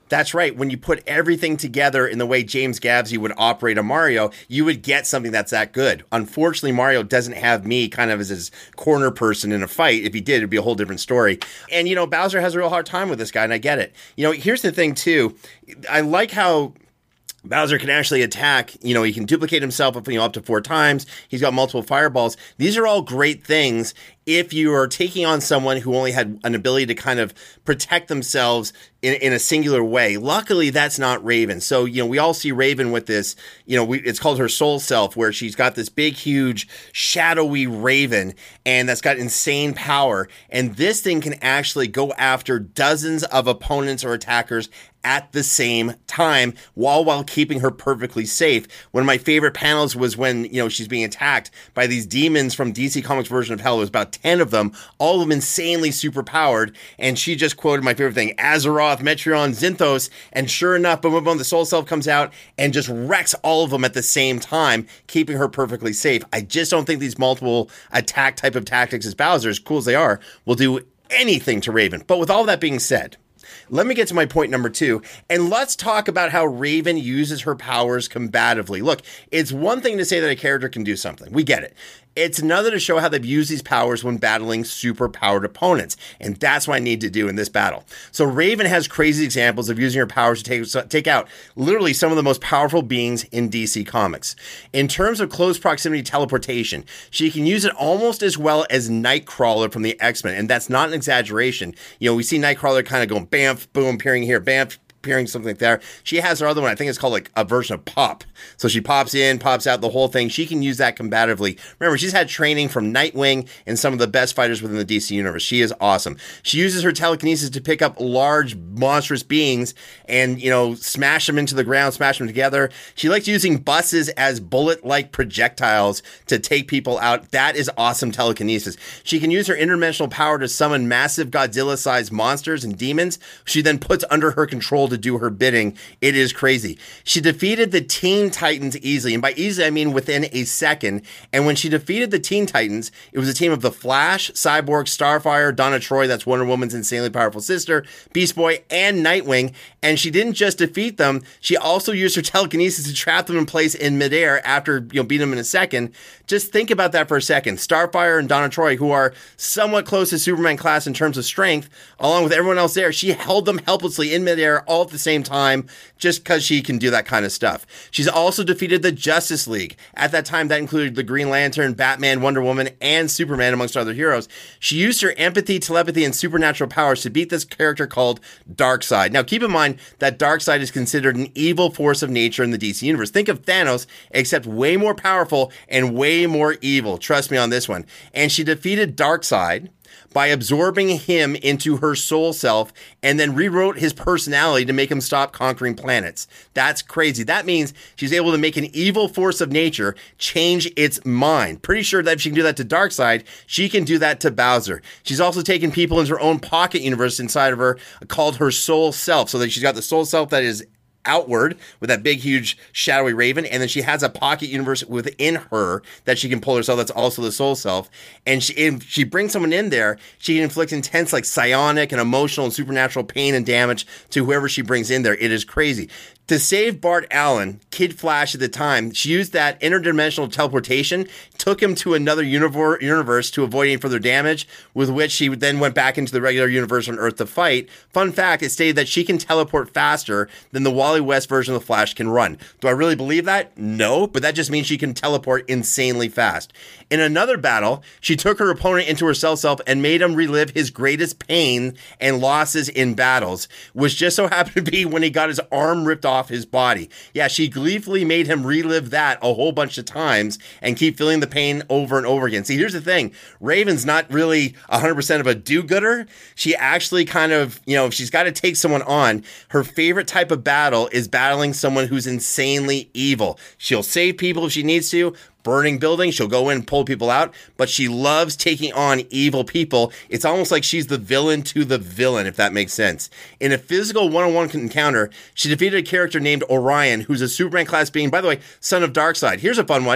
That's right. When you put everything together in the way James Gavsey would operate a Mario, you would get something that's that good. Unfortunately, Mario doesn't have me kind of as his corner person in a fight. If he did, it'd be a whole different story. And, you know, Bowser has a real hard time with this guy, and I get it. You know, here's the thing, too. I like how Bowser can actually attack. You know, he can duplicate himself up, you know, up to four times. He's got multiple fireballs. These are all great things if you are taking on someone who only had an ability to kind of protect themselves in, in a singular way. Luckily, that's not Raven. So, you know, we all see Raven with this, you know, we, it's called her soul self, where she's got this big, huge, shadowy Raven, and that's got insane power. And this thing can actually go after dozens of opponents or attackers at the same time, while while keeping her perfectly safe. One of my favorite panels was when, you know, she's being attacked by these demons from D C Comics version of Hell. It was about ten of them, all of them insanely super powered, and she just quoted my favorite thing, Azeroth, Metreon, Zinthos, and sure enough, boom, boom, boom, the Soul Self comes out and just wrecks all of them at the same time, keeping her perfectly safe. I just don't think these multiple attack type of tactics as Bowser, as cool as they are, will do anything to Raven. But with all that being said, let me get to my point number two, and let's talk about how Raven uses her powers combatively. Look, it's one thing to say that a character can do something. We get it. It's another to show how they've used these powers when battling super-powered opponents, and that's what I need to do in this battle. So Raven has crazy examples of using her powers to take, take out literally some of the most powerful beings in D C Comics. In terms of close proximity teleportation, she can use it almost as well as Nightcrawler from the X-Men, and that's not an exaggeration. You know, we see Nightcrawler kind of going bamf, boom, appearing here, bamf, appearing something like that. She has her other one, I think it's called like a version of Pop. So she pops in, pops out, the whole thing. She can use that combatively. Remember, she's had training from Nightwing and some of the best fighters within the D C universe. She is awesome. She uses her telekinesis to pick up large, monstrous beings and, you know, smash them into the ground, smash them together. She likes using buses as bullet-like projectiles to take people out. That is awesome telekinesis. She can use her interdimensional power to summon massive Godzilla-sized monsters and demons. She then puts under her control to do her bidding. It is crazy. She defeated the Teen Titans easily, and by easily I mean within a second. And when she defeated the Teen Titans, it was a team of the Flash, Cyborg, Starfire, Donna Troy, that's Wonder Woman's insanely powerful sister, Beast Boy, and Nightwing. And she didn't just defeat them, she also used her telekinesis to trap them in place in midair after, you know, beating them in a second. Just think about that for a second. Starfire and Donna Troy, who are somewhat close to Superman class in terms of strength, along with everyone else there, she held them helplessly in midair all at the same time just because she can do that kind of stuff. She's also defeated the Justice League. At that time, that included the Green Lantern, Batman, Wonder Woman, and Superman, amongst other heroes. She used her empathy, telepathy, and supernatural powers to beat this character called Darkseid. Now, keep in mind that Darkseid is considered an evil force of nature in the D C universe. Think of Thanos, except way more powerful and way more evil. Trust me on this one. And she defeated Darkseid by absorbing him into her soul self and then rewrote his personality to make him stop conquering planets. That's crazy. That means she's able to make an evil force of nature change its mind. Pretty sure that if she can do that to Darkseid, she can do that to Bowser. She's also taken people into her own pocket universe inside of her called her soul self, so that she's got the soul self that is outward with that big, huge, shadowy Raven, and then she has a pocket universe within her that she can pull herself. That's also the soul self. And she, if she brings someone in there, she can inflict intense, like, psionic and emotional and supernatural pain and damage to whoever she brings in there. It is crazy. To save Bart Allen, Kid Flash at the time, she used that interdimensional teleportation, took him to another universe, universe to avoid any further damage, with which she then went back into the regular universe on Earth to fight. Fun fact, it stated that she can teleport faster than the Wally West version of the Flash can run. Do I really believe that? No, but that just means she can teleport insanely fast. In another battle, she took her opponent into her cell self and made him relive his greatest pain and losses in battles, which just so happened to be when he got his arm ripped off his body. Yeah, she gleefully made him relive that a whole bunch of times and keep feeling the pain over and over again. See, here's the thing. Raven's not really one hundred percent of a do-gooder. She actually kind of, you know, if she's got to take someone on, her favorite type of battle is battling someone who's insanely evil. She'll save people if she needs to. Burning buildings, she'll go in and pull people out, but she loves taking on evil people. It's almost like she's the villain to the villain, if that makes sense. In a physical one-on-one encounter, she defeated a character named Orion, who's a Superman class being, by the way, son of Darkseid. Here's a fun one.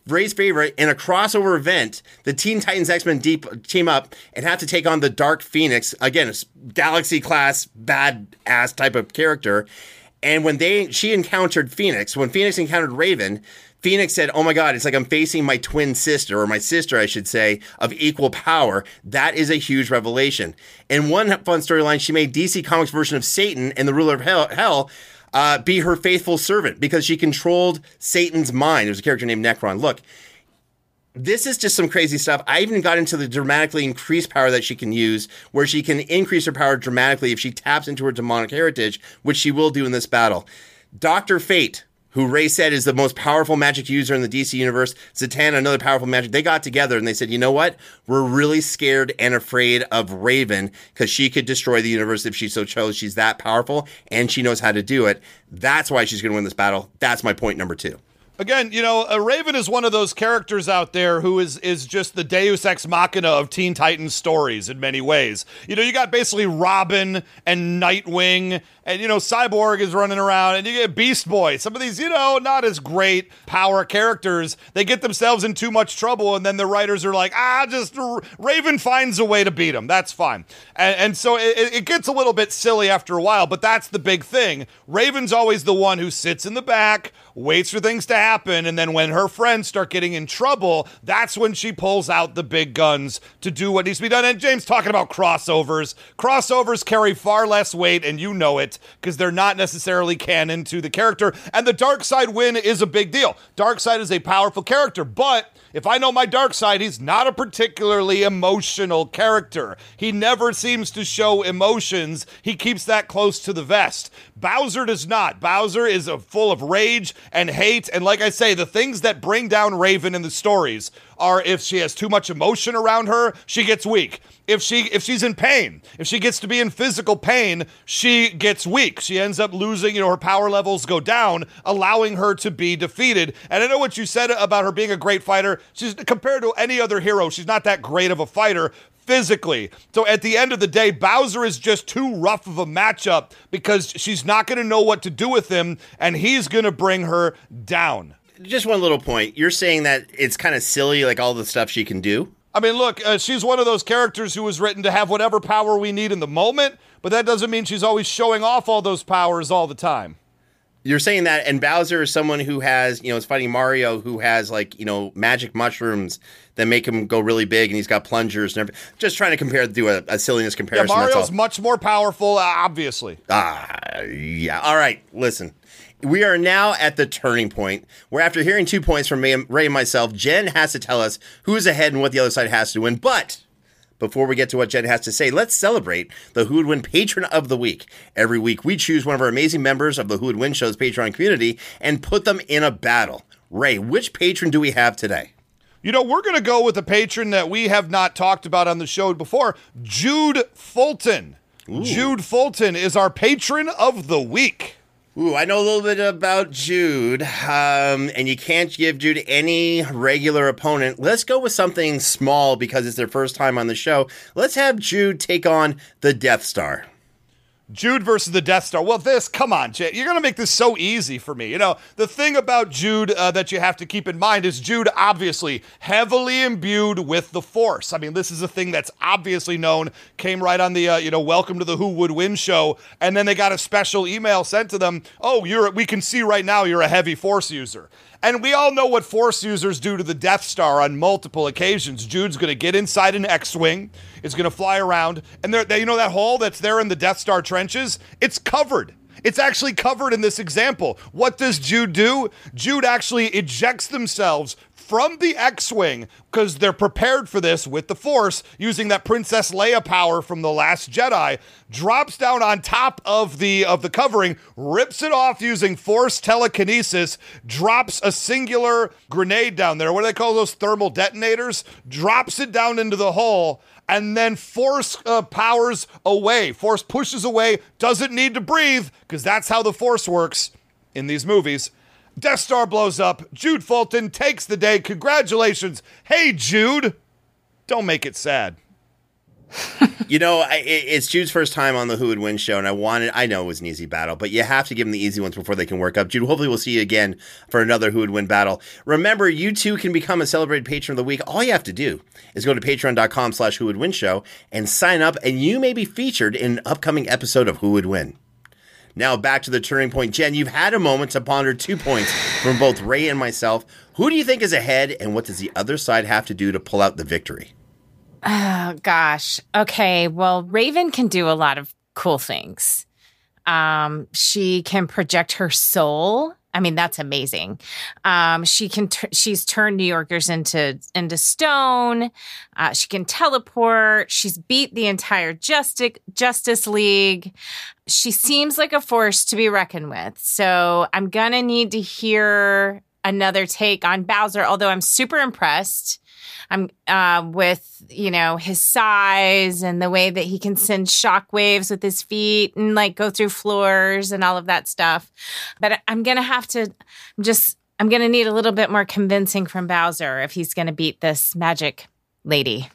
Ray's favorite, in a crossover event, the Teen Titans X-Men deep team up and have to take on the Dark Phoenix, again, a Galaxy-class, bad-ass type of character. And when they she encountered Phoenix, when Phoenix encountered Raven, Phoenix said, oh my God, it's like I'm facing my twin sister, or my sister, I should say, of equal power. That is a huge revelation. In one fun storyline, she made D C Comics' version of Satan and the ruler of hell, hell uh, be her faithful servant because she controlled Satan's mind. There's a character named Necron. Look, this is just some crazy stuff. I even got into the dramatically increased power that she can use, where she can increase her power dramatically if she taps into her demonic heritage, which she will do in this battle. Doctor Fate, who Ray said is the most powerful magic user in the D C universe, Zatanna, another powerful magic, they got together and they said, you know what? We're really scared and afraid of Raven because she could destroy the universe if she so chose. She's that powerful and she knows how to do it. That's why she's going to win this battle. That's my point number two.
Again, you know, uh, Raven is one of those characters out there who is is just the Deus Ex Machina of Teen Titans stories in many ways. You know, you got basically Robin and Nightwing, and, you know, Cyborg is running around, and you get Beast Boy. Some of these, you know, not as great power characters, they get themselves in too much trouble, and then the writers are like, ah, just R- Raven finds a way to beat them. That's fine. And, and so it, it gets a little bit silly after a while, but that's the big thing. Raven's always the one who sits in the back, waits for things to happen, and then when her friends start getting in trouble, that's when she pulls out the big guns to do what needs to be done. And James talking about crossovers. Crossovers carry far less weight, and you know it, because they're not necessarily canon to the character. And the Darkseid win is a big deal. Darkseid is a powerful character, but if I know my Darkseid, he's not a particularly emotional character. He never seems to show emotions. He keeps that close to the vest. Bowser does not. Bowser is a, full of rage and hate, and like I say, the things that bring down Raven in the stories are if she has too much emotion around her, she gets weak. If she if she's in pain, if she gets to be in physical pain, she gets weak. She ends up losing, you know, her power levels go down, allowing her to be defeated. And I know what you said about her being a great fighter. She's compared to any other hero, she's not that great of a fighter physically. So at the end of the day, Bowser is just too rough of a matchup because she's not going to know what to do with him, and he's going to bring her down.
Just one little point. You're saying that it's kind of silly, like all the stuff she can do?
I mean, look, uh, she's one of those characters who was written to have whatever power we need in the moment, but that doesn't mean she's always showing off all those powers all the time.
You're saying that, and Bowser is someone who has, you know, is fighting Mario, who has, like, you know, magic mushrooms that make him go really big, and he's got plungers and everything. Just trying to compare, do a, a silliness comparison.
Yeah, Mario's much more powerful, obviously.
Ah, yeah. All right, listen. We are now at the turning point where, after hearing two points from Ray and myself, Jen has to tell us who's ahead and what the other side has to win. But before we get to what Jen has to say, let's celebrate the Who Would Win Patron of the Week. Every week, we choose one of our amazing members of the Who Would Win Show's Patreon community and put them in a battle. Ray, which patron do we have today?
You know, we're going to go with a patron that we have not talked about on the show before, Jude Fulton. Ooh. Jude Fulton is our patron of the week.
Ooh, I know a little bit about Jude, um, and you can't give Jude any regular opponent. Let's go with something small because it's their first time on the show. Let's have Jude take on the Death Star.
Jude versus the Death Star. Well, this, come on, Jay. You're going to make this so easy for me. You know, the thing about Jude uh, that you have to keep in mind is Jude obviously heavily imbued with the Force. I mean, this is a thing that's obviously known, came right on the, uh, you know, Welcome to the Who Would Win show, and then they got a special email sent to them. Oh, you're. we can see right now you're a heavy Force user. And we all know what Force users do to the Death Star on multiple occasions. Jude's going to get inside an X-Wing. It's going to fly around. And there, you know that hole that's there in the Death Star trenches? It's covered. It's actually covered in this example. What does Jude do? Jude actually ejects themselves from the X-Wing because they're prepared for this with the Force, using that Princess Leia power from The Last Jedi, drops down on top of the of the covering, rips it off using Force telekinesis, drops a singular grenade down there. What do they call those thermal detonators? Drops it down into the hole, and then Force uh, powers away. Force pushes away, doesn't need to breathe, because that's how the Force works in these movies. Death Star blows up. Jude Fulton takes the day. Congratulations. Hey, Jude. Don't make it sad.
You know, I, it's Jude's first time on the Who Would Win show, and I wanted, I know it was an easy battle, but you have to give them the easy ones before they can work up. Jude, hopefully we'll see you again for another Who Would Win battle. Remember, you too can become a celebrated patron of the week. All you have to do is go to patreon.com slash Who Would Win show and sign up, and you may be featured in an upcoming episode of Who Would Win. Now back to the turning point. Jen, you've had a moment to ponder two points from both Ray and myself. Who do you think is ahead, and what does the other side have to do to pull out the victory?
Oh, gosh. Okay. Well, Raven can do a lot of cool things. Um, she can project her soul. I mean, that's amazing. Um, she can. T- she's turned New Yorkers into into stone. Uh, she can teleport. She's beat the entire Justice Justice League. She seems like a force to be reckoned with. So I'm gonna need to hear another take on Bowser. Although I'm super impressed. I'm uh, with, you know, his size and the way that he can send shockwaves with his feet and like go through floors and all of that stuff. But I'm going to have to I'm just I'm going to need a little bit more convincing from Bowser if he's going to beat this magic lady.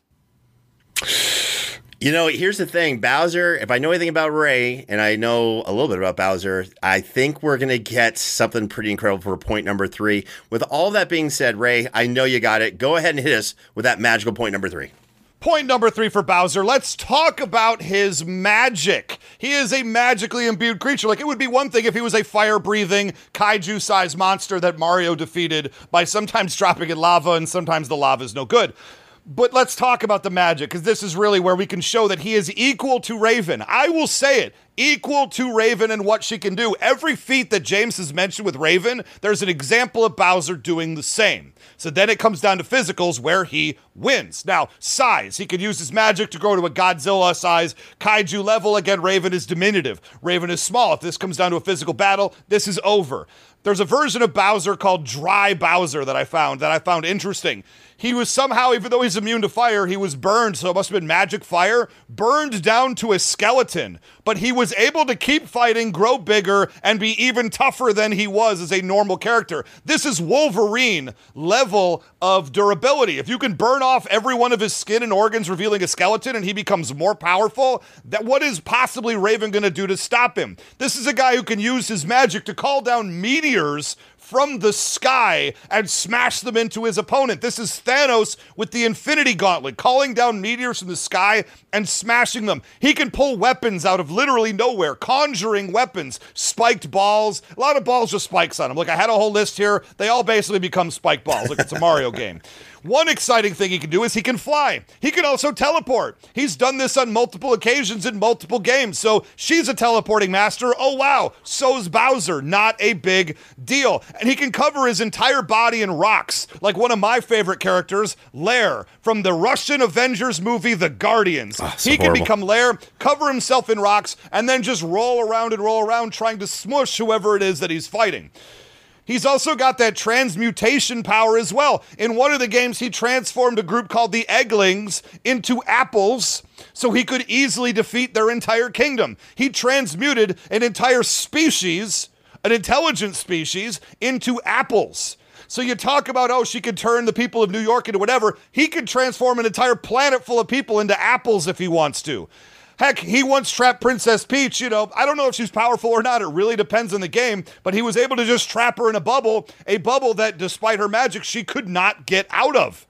You know, here's the thing. Bowser, if I know anything about Ray, and I know a little bit about Bowser, I think we're going to get something pretty incredible for point number three. With all that being said, Ray, I know you got it. Go ahead and hit us with that magical point number three.
Point number three for Bowser. Let's talk about his magic. He is a magically imbued creature. Like, it would be one thing if he was a fire-breathing, kaiju-sized monster that Mario defeated by sometimes dropping in lava, and sometimes the lava is no good. But let's talk about the magic, because this is really where we can show that he is equal to Raven. I will say it, equal to Raven and what she can do. Every feat that James has mentioned with Raven, there's an example of Bowser doing the same. So then it comes down to physicals where he wins. Now, size. He can use his magic to grow to a Godzilla-size kaiju level. Again, Raven is diminutive. Raven is small. If this comes down to a physical battle, this is over. There's a version of Bowser called Dry Bowser that I found, that I found interesting. He was somehow, even though he's immune to fire, he was burned, so it must have been magic fire, burned down to a skeleton. But he was able to keep fighting, grow bigger, and be even tougher than he was as a normal character. This is Wolverine level of durability. If you can burn off every one of his skin and organs, revealing a skeleton, and he becomes more powerful, that what is possibly Raven going to do to stop him? This is a guy who can use his magic to call down meteors from the sky and smash them into his opponent. This is Thanos with the Infinity Gauntlet, calling down meteors from the sky and smashing them. He can pull weapons out of literally nowhere, conjuring weapons, spiked balls. A lot of balls with spikes on them. Look, I had a whole list here. They all basically become spike balls. Look, it's a Mario game. One exciting thing he can do is he can fly. He can also teleport. He's done this on multiple occasions in multiple games. So she's a teleporting master. Oh, wow. So's Bowser. Not a big deal. And he can cover his entire body in rocks, like one of my favorite characters, Lair, from the Russian Avengers movie, The Guardians.
Oh, so
he can
horrible.
become Lair, cover himself in rocks, and then just roll around and roll around trying to smush whoever it is that he's fighting. He's also got that transmutation power as well. In one of the games, he transformed a group called the Egglings into apples so he could easily defeat their entire kingdom. He transmuted an entire species, an intelligent species, into apples. So you talk about, oh, she could turn the people of New York into whatever. He could transform an entire planet full of people into apples if he wants to. Heck, he once trapped Princess Peach. You know, I don't know if she's powerful or not. It really depends on the game. But he was able to just trap her in a bubble, a bubble that, despite her magic, she could not get out of.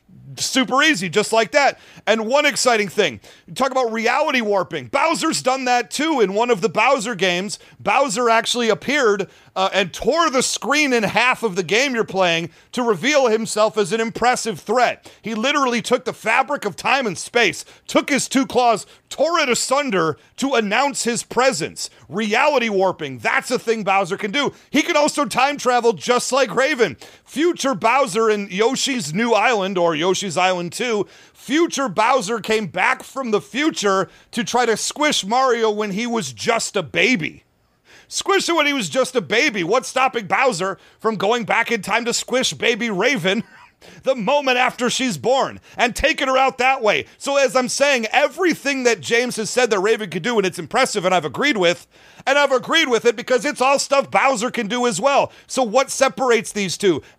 Super easy, just like that. And one exciting thing, you talk about reality warping. Bowser's done that too. In one of the Bowser games, Bowser actually appeared uh, and tore the screen in half of the game you're playing to reveal himself as an impressive threat. He literally took the fabric of time and space, took his two claws, tore it asunder to announce his presence. Reality warping, that's a thing Bowser can do. He can also time travel just like Raven. Future Bowser in Yoshi's New Island, or Yoshi's Island two, future Bowser came back from the future to try to squish Mario when he was just a baby. Squish it when he was just a baby. What's stopping Bowser from going back in time to squish baby Raven the moment after she's born and taking her out that way? So as I'm saying, everything that James has said that Raven could do, and it's impressive, and I've agreed with, and I've agreed with it because it's all stuff Bowser can do as well. So what separates these two?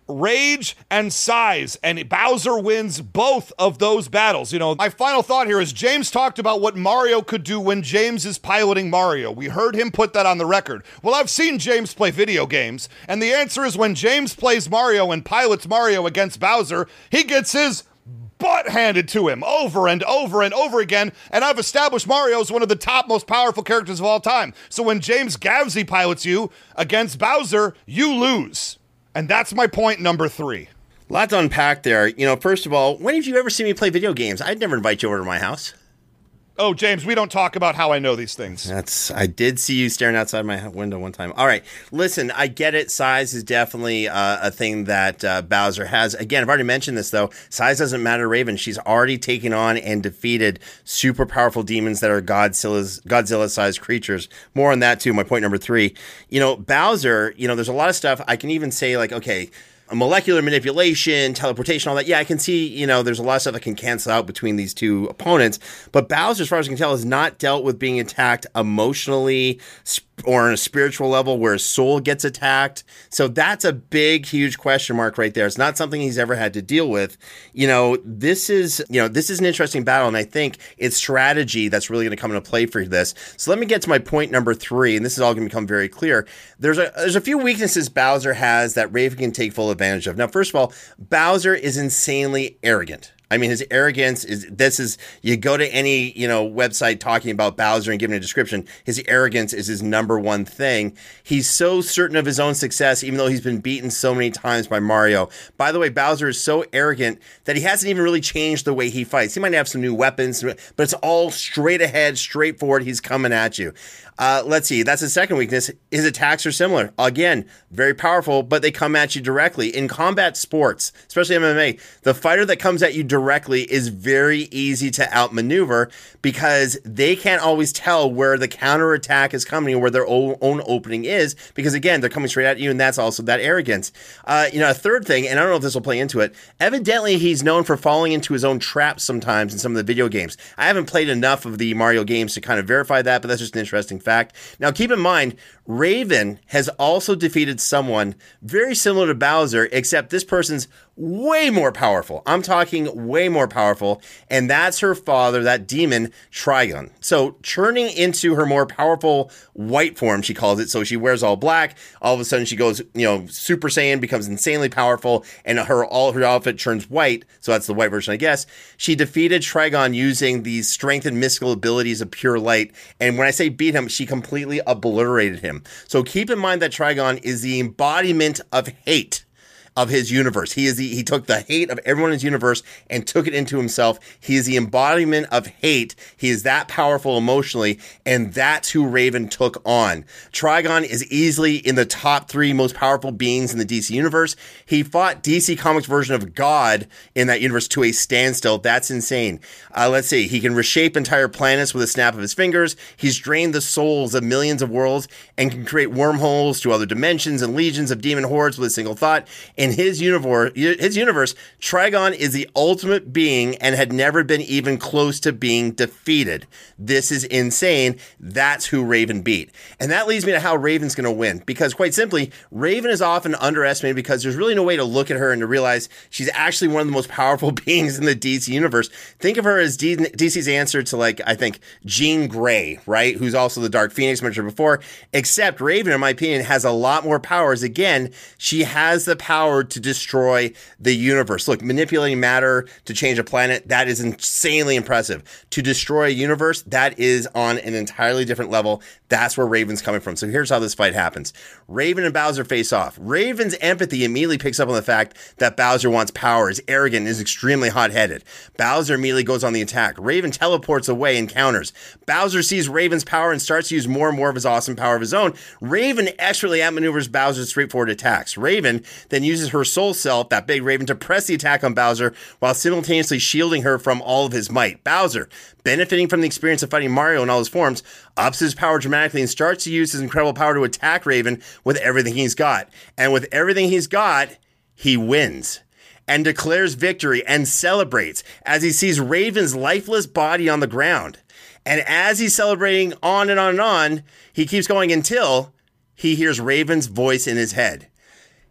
rage and size, and Bowser wins both of those battles. You know, my final thought here is James talked about what Mario could do when James is piloting Mario. We heard him put that on the record. Well, I've seen James play video games, and the answer is when James plays Mario and pilots Mario against Bowser, he gets his butt handed to him over and over and over again, and I've established Mario as one of the top most powerful characters of all time. So when James Gavsey pilots you against Bowser, you lose. And that's my point number three.
A lot to unpack there. You know, first of all, when have you ever seen me play video games? I'd never invite you over to my house.
Oh, James, we don't talk about how I know these things.
That's. I did see you staring outside my window one time. All right. Listen, I get it. Size is definitely uh, a thing that uh, Bowser has. Again, I've already mentioned this, though. Size doesn't matter to Raven. She's already taken on and defeated super powerful demons that are Godzilla's, Godzilla-sized creatures. More on that, too. My point number three. You know, Bowser, you know, there's a lot of stuff. I can even say, like, okay, molecular manipulation, teleportation, all that. Yeah, I can see, you know, there's a lot of stuff that can cancel out between these two opponents. But Bowser, as far as I can tell, has not dealt with being attacked emotionally or on a spiritual level where his soul gets attacked. So that's a big, huge question mark right there. It's not something he's ever had to deal with. You know, this is, you know, this is an interesting battle. And I think it's strategy that's really going to come into play for this. So let me get to my point number three. And this is all going to become very clear. There's a, there's a few weaknesses Bowser has that Raven can take full advantage of. Now, first of all, Bowser is insanely arrogant. I mean, his arrogance is, this is, you go to any, you know, website talking about Bowser and giving a description, his arrogance is his number one thing. He's so certain of his own success, even though he's been beaten so many times by Mario. By the way, Bowser is so arrogant that he hasn't even really changed the way he fights. He might have some new weapons, but it's all straight ahead, straightforward. He's coming at you. Uh, let's see. That's the second weakness. His attacks are similar. Again, very powerful, but they come at you directly. In combat sports, especially M M A, the fighter that comes at you directly is very easy to outmaneuver because they can't always tell where the counterattack is coming or where their own, own opening is because, again, they're coming straight at you, and that's also that arrogance. Uh, you know, a third thing, and I don't know if this will play into it, evidently he's known for falling into his own traps sometimes in some of the video games. I haven't played enough of the Mario games to kind of verify that, but that's just an interesting fact. Now, keep in mind, Raven has also defeated someone very similar to Bowser, except this person's way more powerful. I'm talking way more powerful, and that's her father, that demon, Trigon. So, turning into her more powerful white form, she calls it, so she wears all black, all of a sudden she goes, you know, Super Saiyan, becomes insanely powerful, and her all her outfit turns white, so that's the white version, I guess. She defeated Trigon using these strength and mystical abilities of pure light, and when I say beat him, she completely obliterated him. So keep in mind that Trigon is the embodiment of hate of his universe. He is the, he took the hate of everyone in his universe and took it into himself. He is the embodiment of hate. He is that powerful emotionally, and that's who Raven took on. Trigon is easily in the top three most powerful beings in the D C universe. He fought D C Comics version of God in that universe to a standstill. That's insane. Uh, let's see. He can reshape entire planets with a snap of his fingers. He's drained the souls of millions of worlds and can create wormholes to other dimensions and legions of demon hordes with a single thought. And In his universe, his universe, Trigon is the ultimate being and had never been even close to being defeated. This is insane. That's who Raven beat. And that leads me to how Raven's going to win. Because quite simply, Raven is often underestimated because there's really no way to look at her and to realize she's actually one of the most powerful beings in the D C universe. Think of her as D- DC's answer to, like, I think, Jean Grey, right? Who's also the Dark Phoenix mentioned before. Except Raven, in my opinion, has a lot more powers. Again, she has the power to destroy the universe. Look, manipulating matter to change a planet, that is insanely impressive. To destroy a universe, that is on an entirely different level. That's where Raven's coming from. So here's how this fight happens. Raven and Bowser face off. Raven's empathy immediately picks up on the fact that Bowser wants power, is arrogant, is extremely hot-headed. Bowser immediately goes on the attack. Raven teleports away and counters. Bowser sees Raven's power and starts to use more and more of his awesome power of his own. Raven expertly outmaneuvers Bowser's straightforward attacks. Raven then uses her soul self, that big Raven, to press the attack on Bowser while simultaneously shielding her from all of his might. Bowser, benefiting from the experience of fighting Mario in all his forms, ups his power dramatically and starts to use his incredible power to attack Raven with everything he's got. And with everything he's got, he wins and declares victory and celebrates as he sees Raven's lifeless body on the ground. And as he's celebrating on and on and on, he keeps going until he hears Raven's voice in his head.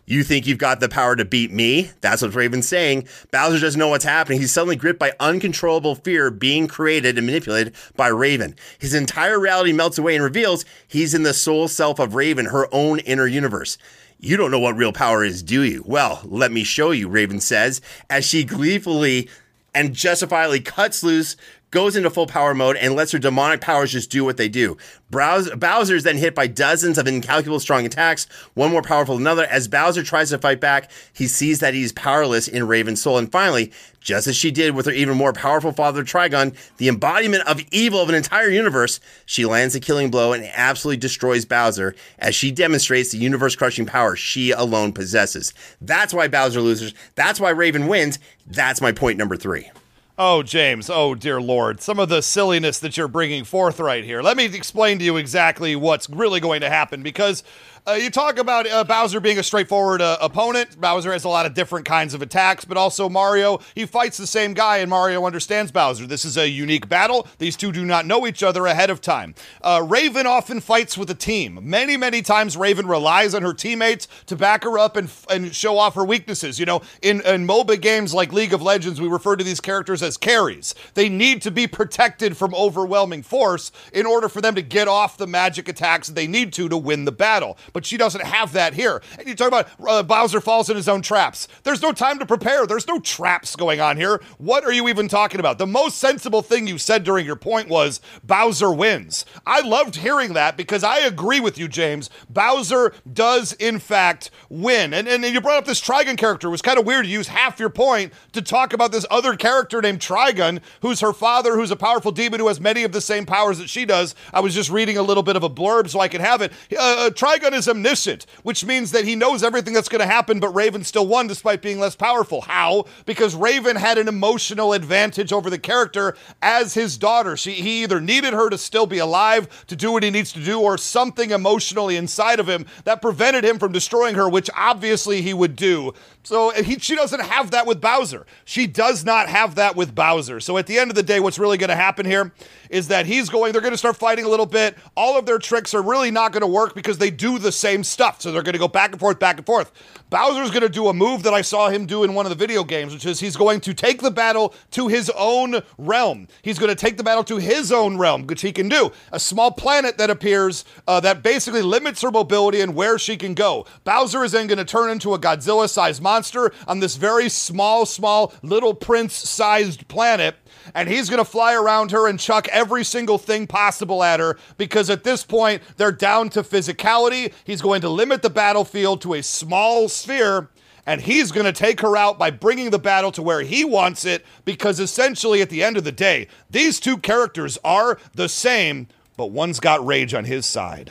You think you've got the power to beat me? That's what Raven's saying. Bowser doesn't know what's happening. He's suddenly gripped by uncontrollable fear being created and manipulated by Raven. His entire reality melts away and reveals he's in the soul self of Raven, her own inner universe. You don't know what real power is, do you? Well, let me show you, Raven says, as she gleefully and justifiably cuts loose, goes into full power mode, and lets her demonic powers just do what they do. Bowser is then hit by dozens of incalculable strong attacks, one more powerful than another. As Bowser tries to fight back, he sees that he's powerless in Raven's soul. And finally, just as she did with her even more powerful father Trigon, the embodiment of evil of an entire universe, she lands a killing blow and absolutely destroys Bowser as she demonstrates the universe-crushing power she alone possesses. That's why Bowser loses. That's why Raven wins. That's my point number three.
Oh, James, oh, dear Lord, some of the silliness that you're bringing forth right here. Let me explain to you exactly what's really going to happen, because uh, you talk about uh, Bowser being a straightforward uh, opponent. Bowser has a lot of different kinds of attacks, but also Mario, he fights the same guy, and Mario understands Bowser. This is a unique battle. These two do not know each other ahead of time. Uh, Raven often fights with a team. Many, many times Raven relies on her teammates to back her up and, and show off her weaknesses. You know, in, in MOBA games like League of Legends, we refer to these characters as carries. They need to be protected from overwhelming force in order for them to get off the magic attacks that they need to to win the battle. But she doesn't have that here. And you talk about uh, Bowser falls in his own traps. There's no time to prepare. There's no traps going on here. What are you even talking about? The most sensible thing you said during your point was Bowser wins. I loved hearing that because I agree with you, James. Bowser does, in fact, win. And, and you brought up this Trigon character. It was kind of weird to use half your point to talk about this other character named Trigon, who's her father, who's a powerful demon who has many of the same powers that she does. I was just reading a little bit of a blurb so I could have it. Uh, Trigon is omniscient, which means that he knows everything that's going to happen, but Raven still won despite being less powerful. How? Because Raven had an emotional advantage over the character as his daughter. She, he either needed her to still be alive to do what he needs to do, or something emotionally inside of him that prevented him from destroying her, which obviously he would do. So he, she doesn't have that with Bowser. She does not have that with Bowser. So at the end of the day, what's really going to happen here is that he's going, they're going to start fighting a little bit. All of their tricks are really not going to work because they do the same stuff. So they're going to go back and forth, back and forth. Bowser's going to do a move that I saw him do in one of the video games, which is he's going to take the battle to his own realm. He's going to take the battle to his own realm, which he can do. A small planet that appears uh, that basically limits her mobility and where she can go. Bowser is then going to turn into a Godzilla-sized monster on this very small, small Little Prince-sized planet. And he's going to fly around her and chuck every single thing possible at her because at this point, they're down to physicality. He's going to limit the battlefield to a small sphere, and he's going to take her out by bringing the battle to where he wants it because essentially at the end of the day, these two characters are the same, but one's got rage on his side.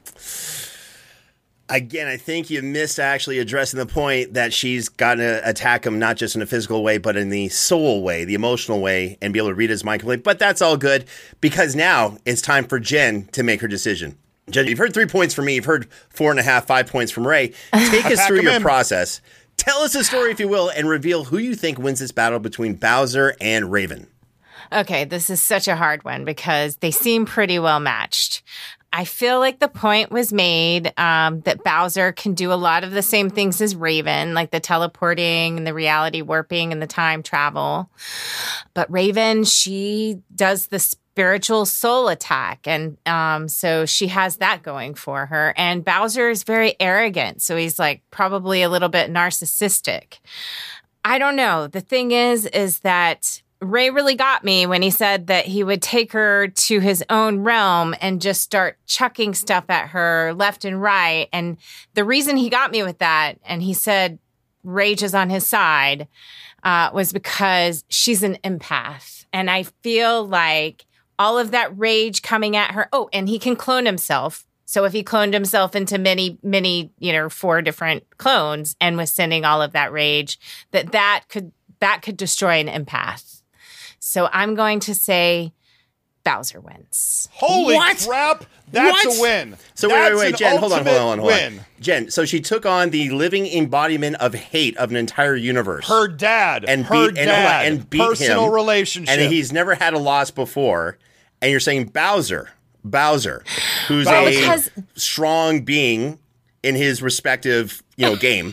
Again, I think you missed actually addressing the point that she's got to attack him not just in a physical way, but in the soul way, the emotional way, and be able to read his mind completely. But that's all good because now it's time for Jen to make her decision. Jen, you've heard three points from me. You've heard four and a half, five points from Ray. Take us through your in. process. Tell us a story, if you will, and reveal who you think wins this battle between Bowser and Raven.
Okay, this is such a hard one because they seem pretty well matched. I feel like the point was made um, that Bowser can do a lot of the same things as Raven, like the teleporting and the reality warping and the time travel. But Raven, she does the spiritual soul attack. And um, so she has that going for her. And Bowser is very arrogant. So he's like probably a little bit narcissistic. I don't know. The thing is, is that Ray really got me when he said that he would take her to his own realm and just start chucking stuff at her left and right. And the reason he got me with that, and he said rage is on his side, uh, was because she's an empath. And I feel like all of that rage coming at her. Oh, and he can clone himself. So if he cloned himself into many, many, you know, four different clones and was sending all of that rage, that that could that could destroy an empath. So I'm going to say Bowser wins.
Holy
what?
crap! That's
what?
a win.
So
That's
wait, wait, wait, Jen, hold on, hold on, hold on.
Win.
Jen, so she took on the living embodiment of hate of an entire universe.
Her dad.
And
her
beat,
dad.
And, and beat
Personal
him.
relationship.
And he's never had a loss before. And you're saying Bowser, Bowser, who's
Bowser.
a
Because-
strong being in his respective you know, game,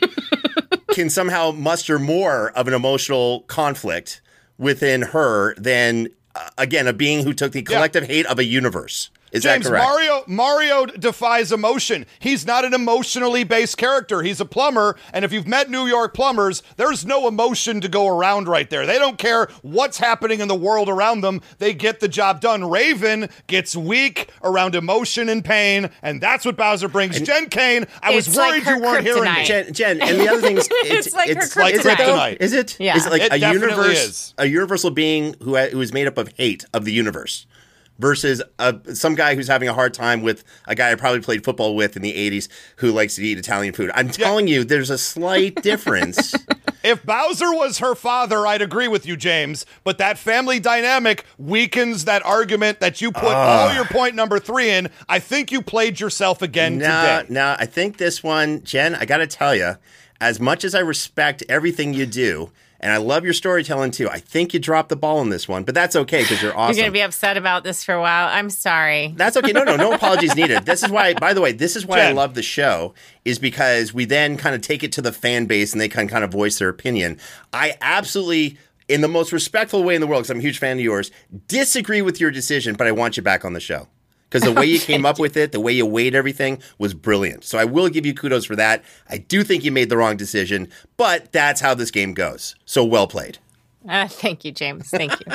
can somehow muster more of an emotional conflict within her than, uh, again, a being who took the collective yeah. hate of a universe. Is
James,
that correct?
Mario, Mario defies emotion. He's not an emotionally based character. He's a plumber, and if you've met New York plumbers, there's no emotion to go around right there. They don't care what's happening in the world around them. They get the job done. Raven gets weak around emotion and pain, and that's what Bowser brings. And Jen Kane, I was worried
like
you weren't
kryptonite.
hearing me.
Jen, Jen, and the other thing is, it's,
it's like
it's
her
like
is it though?
kryptonite.
Is it?
Yeah.
Is it like
It
a
definitely
universe,
is.
a universal being who ha- who is made up of hate of the universe, versus a, some guy who's having a hard time with a guy I probably played football with in the eighties who likes to eat Italian food. I'm telling yeah. you, there's a slight difference.
If Bowser was her father, I'd agree with you, James. But that family dynamic weakens that argument that you put uh, all your point number three in. I think you played yourself again
no,
today.
No, I think this one, Jen, I got to tell you, as much as I respect everything you do, and I love your storytelling too, I think you dropped the ball on this one, but that's okay because you're awesome.
You're going to be upset about this for a while. I'm sorry.
That's okay. No, no, no apologies needed. This is why, by the way, this is why
Jen.
I love the show, is because we then kind of take it to the fan base and they can kind of voice their opinion. I absolutely, in the most respectful way in the world, because I'm a huge fan of yours, disagree with your decision, but I want you back on the show. Because the way you came up with it, the way you weighed everything was brilliant. So I will give you kudos for that. I do think you made the wrong decision, but that's how this game goes. So well played.
Uh, thank you, James. Thank you.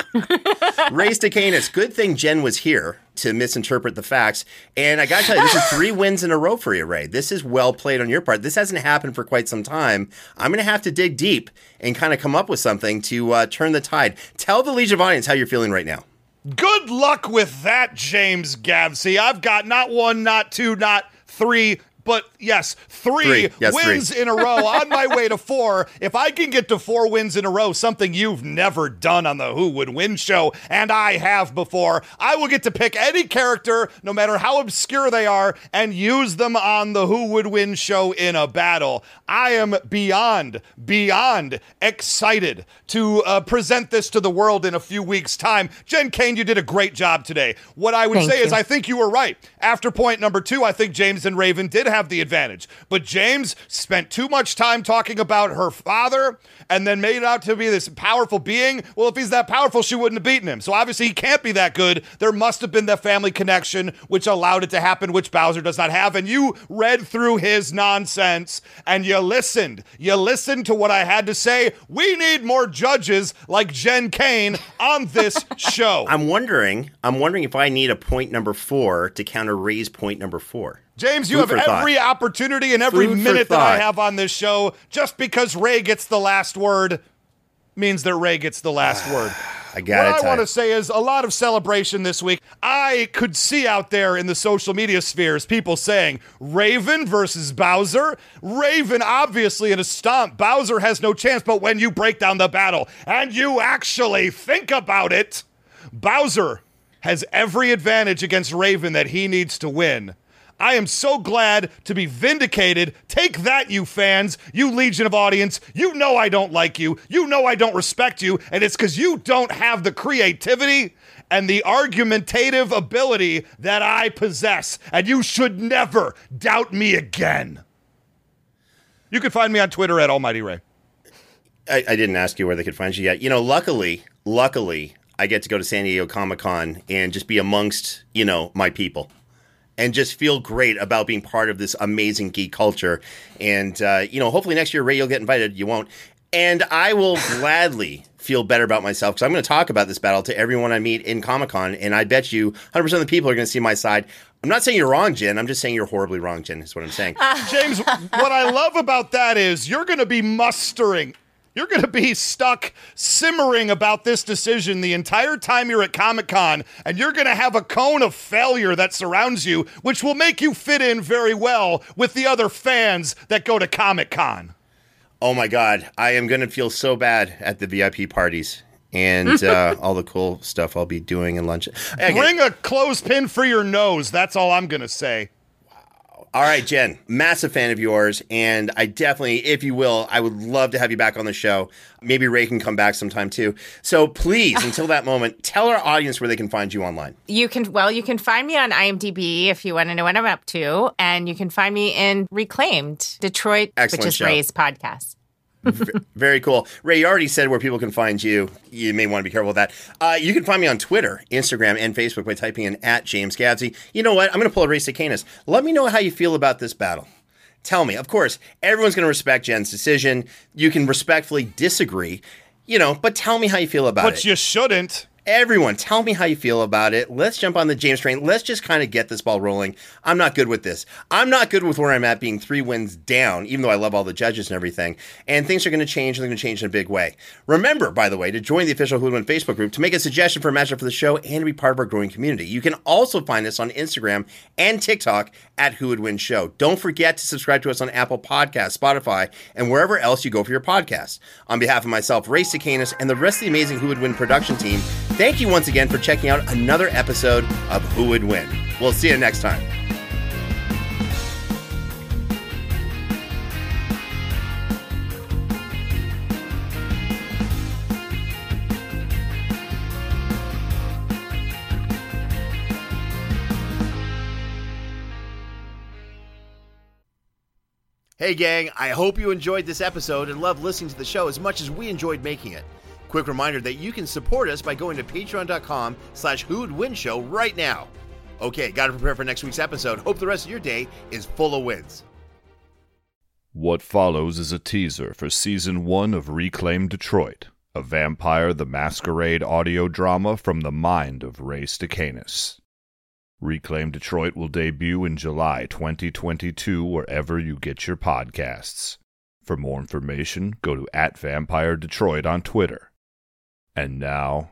Race to Canis. Good thing Jen was here to misinterpret the facts. And I got to tell you, this is three wins in a row for you, Ray. This is well played on your part. This hasn't happened for quite some time. I'm going to have to dig deep and kind of come up with something to uh, turn the tide. Tell the Legion of Audience how you're feeling right now.
Good luck with that, James Gavsey. I've got not one, not two, not three, but yes, three,
three. Yes,
wins
three.
in a row on my way to four. If I can get to four wins in a row, something you've never done on the Who Would Win show, and I have before, I will get to pick any character, no matter how obscure they are, and use them on the Who Would Win show in a battle. I am beyond, beyond excited to uh, present this to the world in a few weeks' time. Jen Kane, you did a great job today. What I would
Thank
say
you.
is I think you were right. After point number two, I think James and Raven did have the advantage. But James spent too much time talking about her father and then made it out to be this powerful being. Well, if he's that powerful, she wouldn't have beaten him. So obviously he can't be that good. There must have been that family connection which allowed it to happen, which Bowser does not have. And you read through his nonsense and you listened. You listened to what I had to say. We need more judges like Jen Kane on this show.
I'm wondering, I'm wondering if I need a point number four to counter Ray's point number four.
James, you
Food
have
for
every
thought.
opportunity and every
Food for
minute that I
thought.
have on this show. Just because Ray gets the last word means that Ray gets the last word.
I got
What
it.
I want to say is a lot of celebration this week. I could see out there in the social media spheres people saying Raven versus Bowser. Raven obviously in a stomp. Bowser has no chance, but when you break down the battle and you actually think about it, Bowser has every advantage against Raven that he needs to win. I am so glad to be vindicated. Take that, you fans, you Legion of Audience. You know I don't like you. You know I don't respect you. And it's because you don't have the creativity and the argumentative ability that I possess. And you should never doubt me again. You can find me on Twitter at Almighty Ray.
I, I didn't ask you where they could find you yet. You know, luckily, luckily, I get to go to San Diego Comic-Con and just be amongst, you know, my people. And just feel great about being part of this amazing geek culture. And, uh, you know, hopefully next year, Ray, you'll get invited. You won't. And I will gladly feel better about myself because I'm going to talk about this battle to everyone I meet in Comic-Con. And I bet you one hundred percent of the people are going to see my side. I'm not saying you're wrong, Jen. I'm just saying you're horribly wrong, Jen, is what I'm saying.
James, what I love about that is you're going to be mustering. You're going to be stuck simmering about this decision the entire time you're at Comic-Con, and you're going to have a cone of failure that surrounds you, which will make you fit in very well with the other fans that go to Comic-Con.
Oh, my God. I am going to feel so bad at the V I P parties and uh, all the cool stuff I'll be doing and lunch. Okay.
Bring a clothespin for your nose. That's all I'm going to say.
All right, Jen, massive fan of yours. And I definitely, if you will, I would love to have you back on the show. Maybe Ray can come back sometime too. So please, until that moment, tell our audience where they can find you online.
You can, well, you can find me on IMDb if you want to know what I'm up to. And you can find me in Reclaimed, Detroit,
Excellent
which is
show.
Ray's podcast.
Very cool. Ray, you already said where people can find you. You may want to be careful with that. Uh, you can find me on Twitter, Instagram, and Facebook by typing in at James Gavsey. You know what? I'm going to pull a Ray Stakenas. Let me know how you feel about this battle. Tell me. Of course, everyone's going to respect Jen's decision. You can respectfully disagree, you know, but tell me how you feel about
but
it.
But you shouldn't.
Everyone, tell me how you feel about it. Let's jump on the James train. Let's just kind of get this ball rolling. I'm not good with this. I'm not good with where I'm at being three wins down, even though I love all the judges and everything. And things are going to change, and they're going to change in a big way. Remember, by the way, to join the official Who Would Win Facebook group, to make a suggestion for a matchup for the show, and to be part of our growing community. You can also find us on Instagram and TikTok at Who Would Win Show. Don't forget to subscribe to us on Apple Podcasts, Spotify, and wherever else you go for your podcasts. On behalf of myself, Ray Stakenas, and the rest of the amazing Who Would Win production team, thank you once again for checking out another episode of Who Would Win. We'll see you next time. Hey gang, I hope you enjoyed this episode and loved listening to the show as much as we enjoyed making it. Quick reminder that you can support us by going to patreon.com slash Who Would Win Show right now. Okay, gotta prepare for next week's episode. Hope the rest of your day is full of wins.
What follows is a teaser for Season one of Reclaimed Detroit, a Vampire the Masquerade audio drama from the mind of Ray Stakenas. Reclaimed Detroit will debut in July twenty twenty-two wherever you get your podcasts. For more information, go to at Vampire Detroit on Twitter. And now...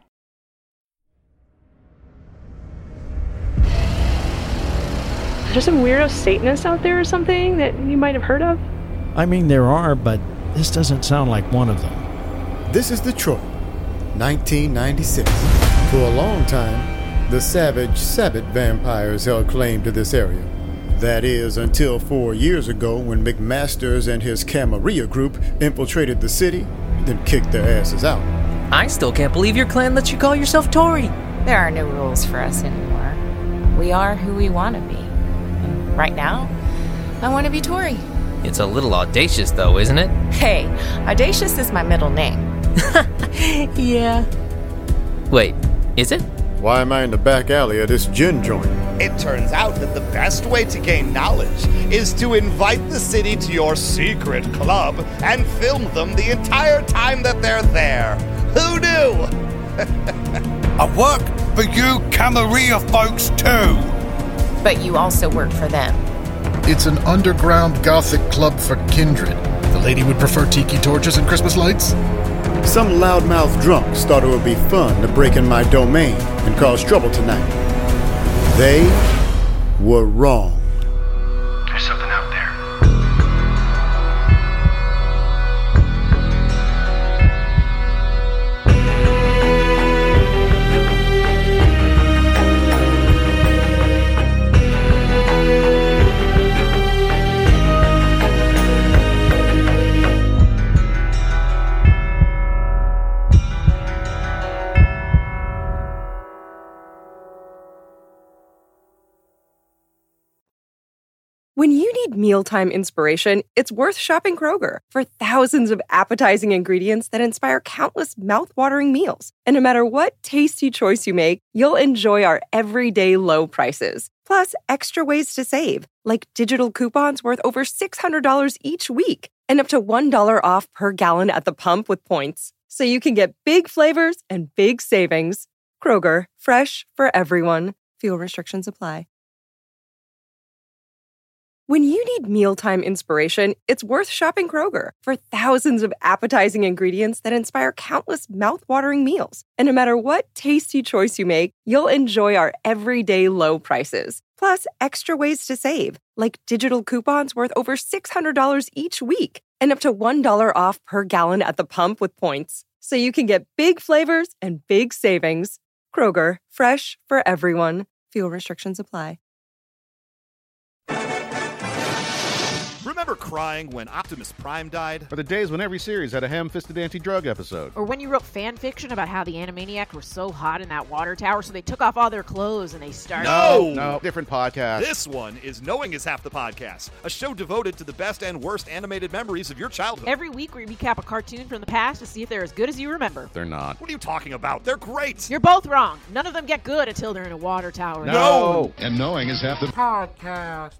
There's some weirdo Satanists out there or something that you might have heard of?
I mean, there are, but this doesn't sound like one of them.
This is Detroit, nineteen ninety-six. For a long time, the savage Sabbath vampires held claim to this area. That is, until four years ago when McMasters and his Camarilla group infiltrated the city, then kicked their asses out.
I still can't believe your clan lets you call yourself Tory.
There are no rules for us anymore. We are who we want to be. And right now, I want to be Tory.
It's a little audacious, though, isn't it?
Hey, audacious is my middle name.
Yeah. Wait, is it?
Why am I in the back alley of this gin joint?
It turns out that the best way to gain knowledge is to invite the city to your secret club and film them the entire time that they're there. Who knew?
I work for you Camarilla folks too.
But you also work for them.
It's an underground gothic club for kindred. The lady would prefer tiki torches and Christmas lights?
Some loudmouth drunks thought it would be fun to break in my domain and cause trouble tonight. They were wrong.
There's something out there.
When you need mealtime inspiration, it's worth shopping Kroger. For thousands of appetizing ingredients that inspire countless mouth-watering meals. And no matter what tasty choice you make, you'll enjoy our everyday low prices. Plus, extra ways to save, like digital coupons worth over six hundred dollars each week and up to one dollar off per gallon at the pump with points. So you can get big flavors and big savings. Kroger, fresh for everyone. Fuel restrictions apply. When you need mealtime inspiration, it's worth shopping Kroger. For thousands of appetizing ingredients that inspire countless mouth-watering meals. And no matter what tasty choice you make, you'll enjoy our everyday low prices. Plus, extra ways to save, like digital coupons worth over six hundred dollars each week and up to one dollar off per gallon at the pump with points. So you can get big flavors and big savings. Kroger, fresh for everyone. Fuel restrictions apply.
crying when Optimus Prime died?
Or the days when every series had a ham-fisted anti-drug episode?
Or when you wrote fan fiction about how the Animaniacs were so hot in that water tower, so they took off all their clothes and they started...
No!
No, different podcast.
This one is Knowing is Half the Podcast, a show devoted to the best and worst animated memories of your childhood.
Every week we recap a cartoon from the past to see if they're as good as you remember.
They're not.
What are you talking about? They're great!
You're both wrong. None of them get good until they're in a water tower.
No!
And Knowing is Half the Podcast.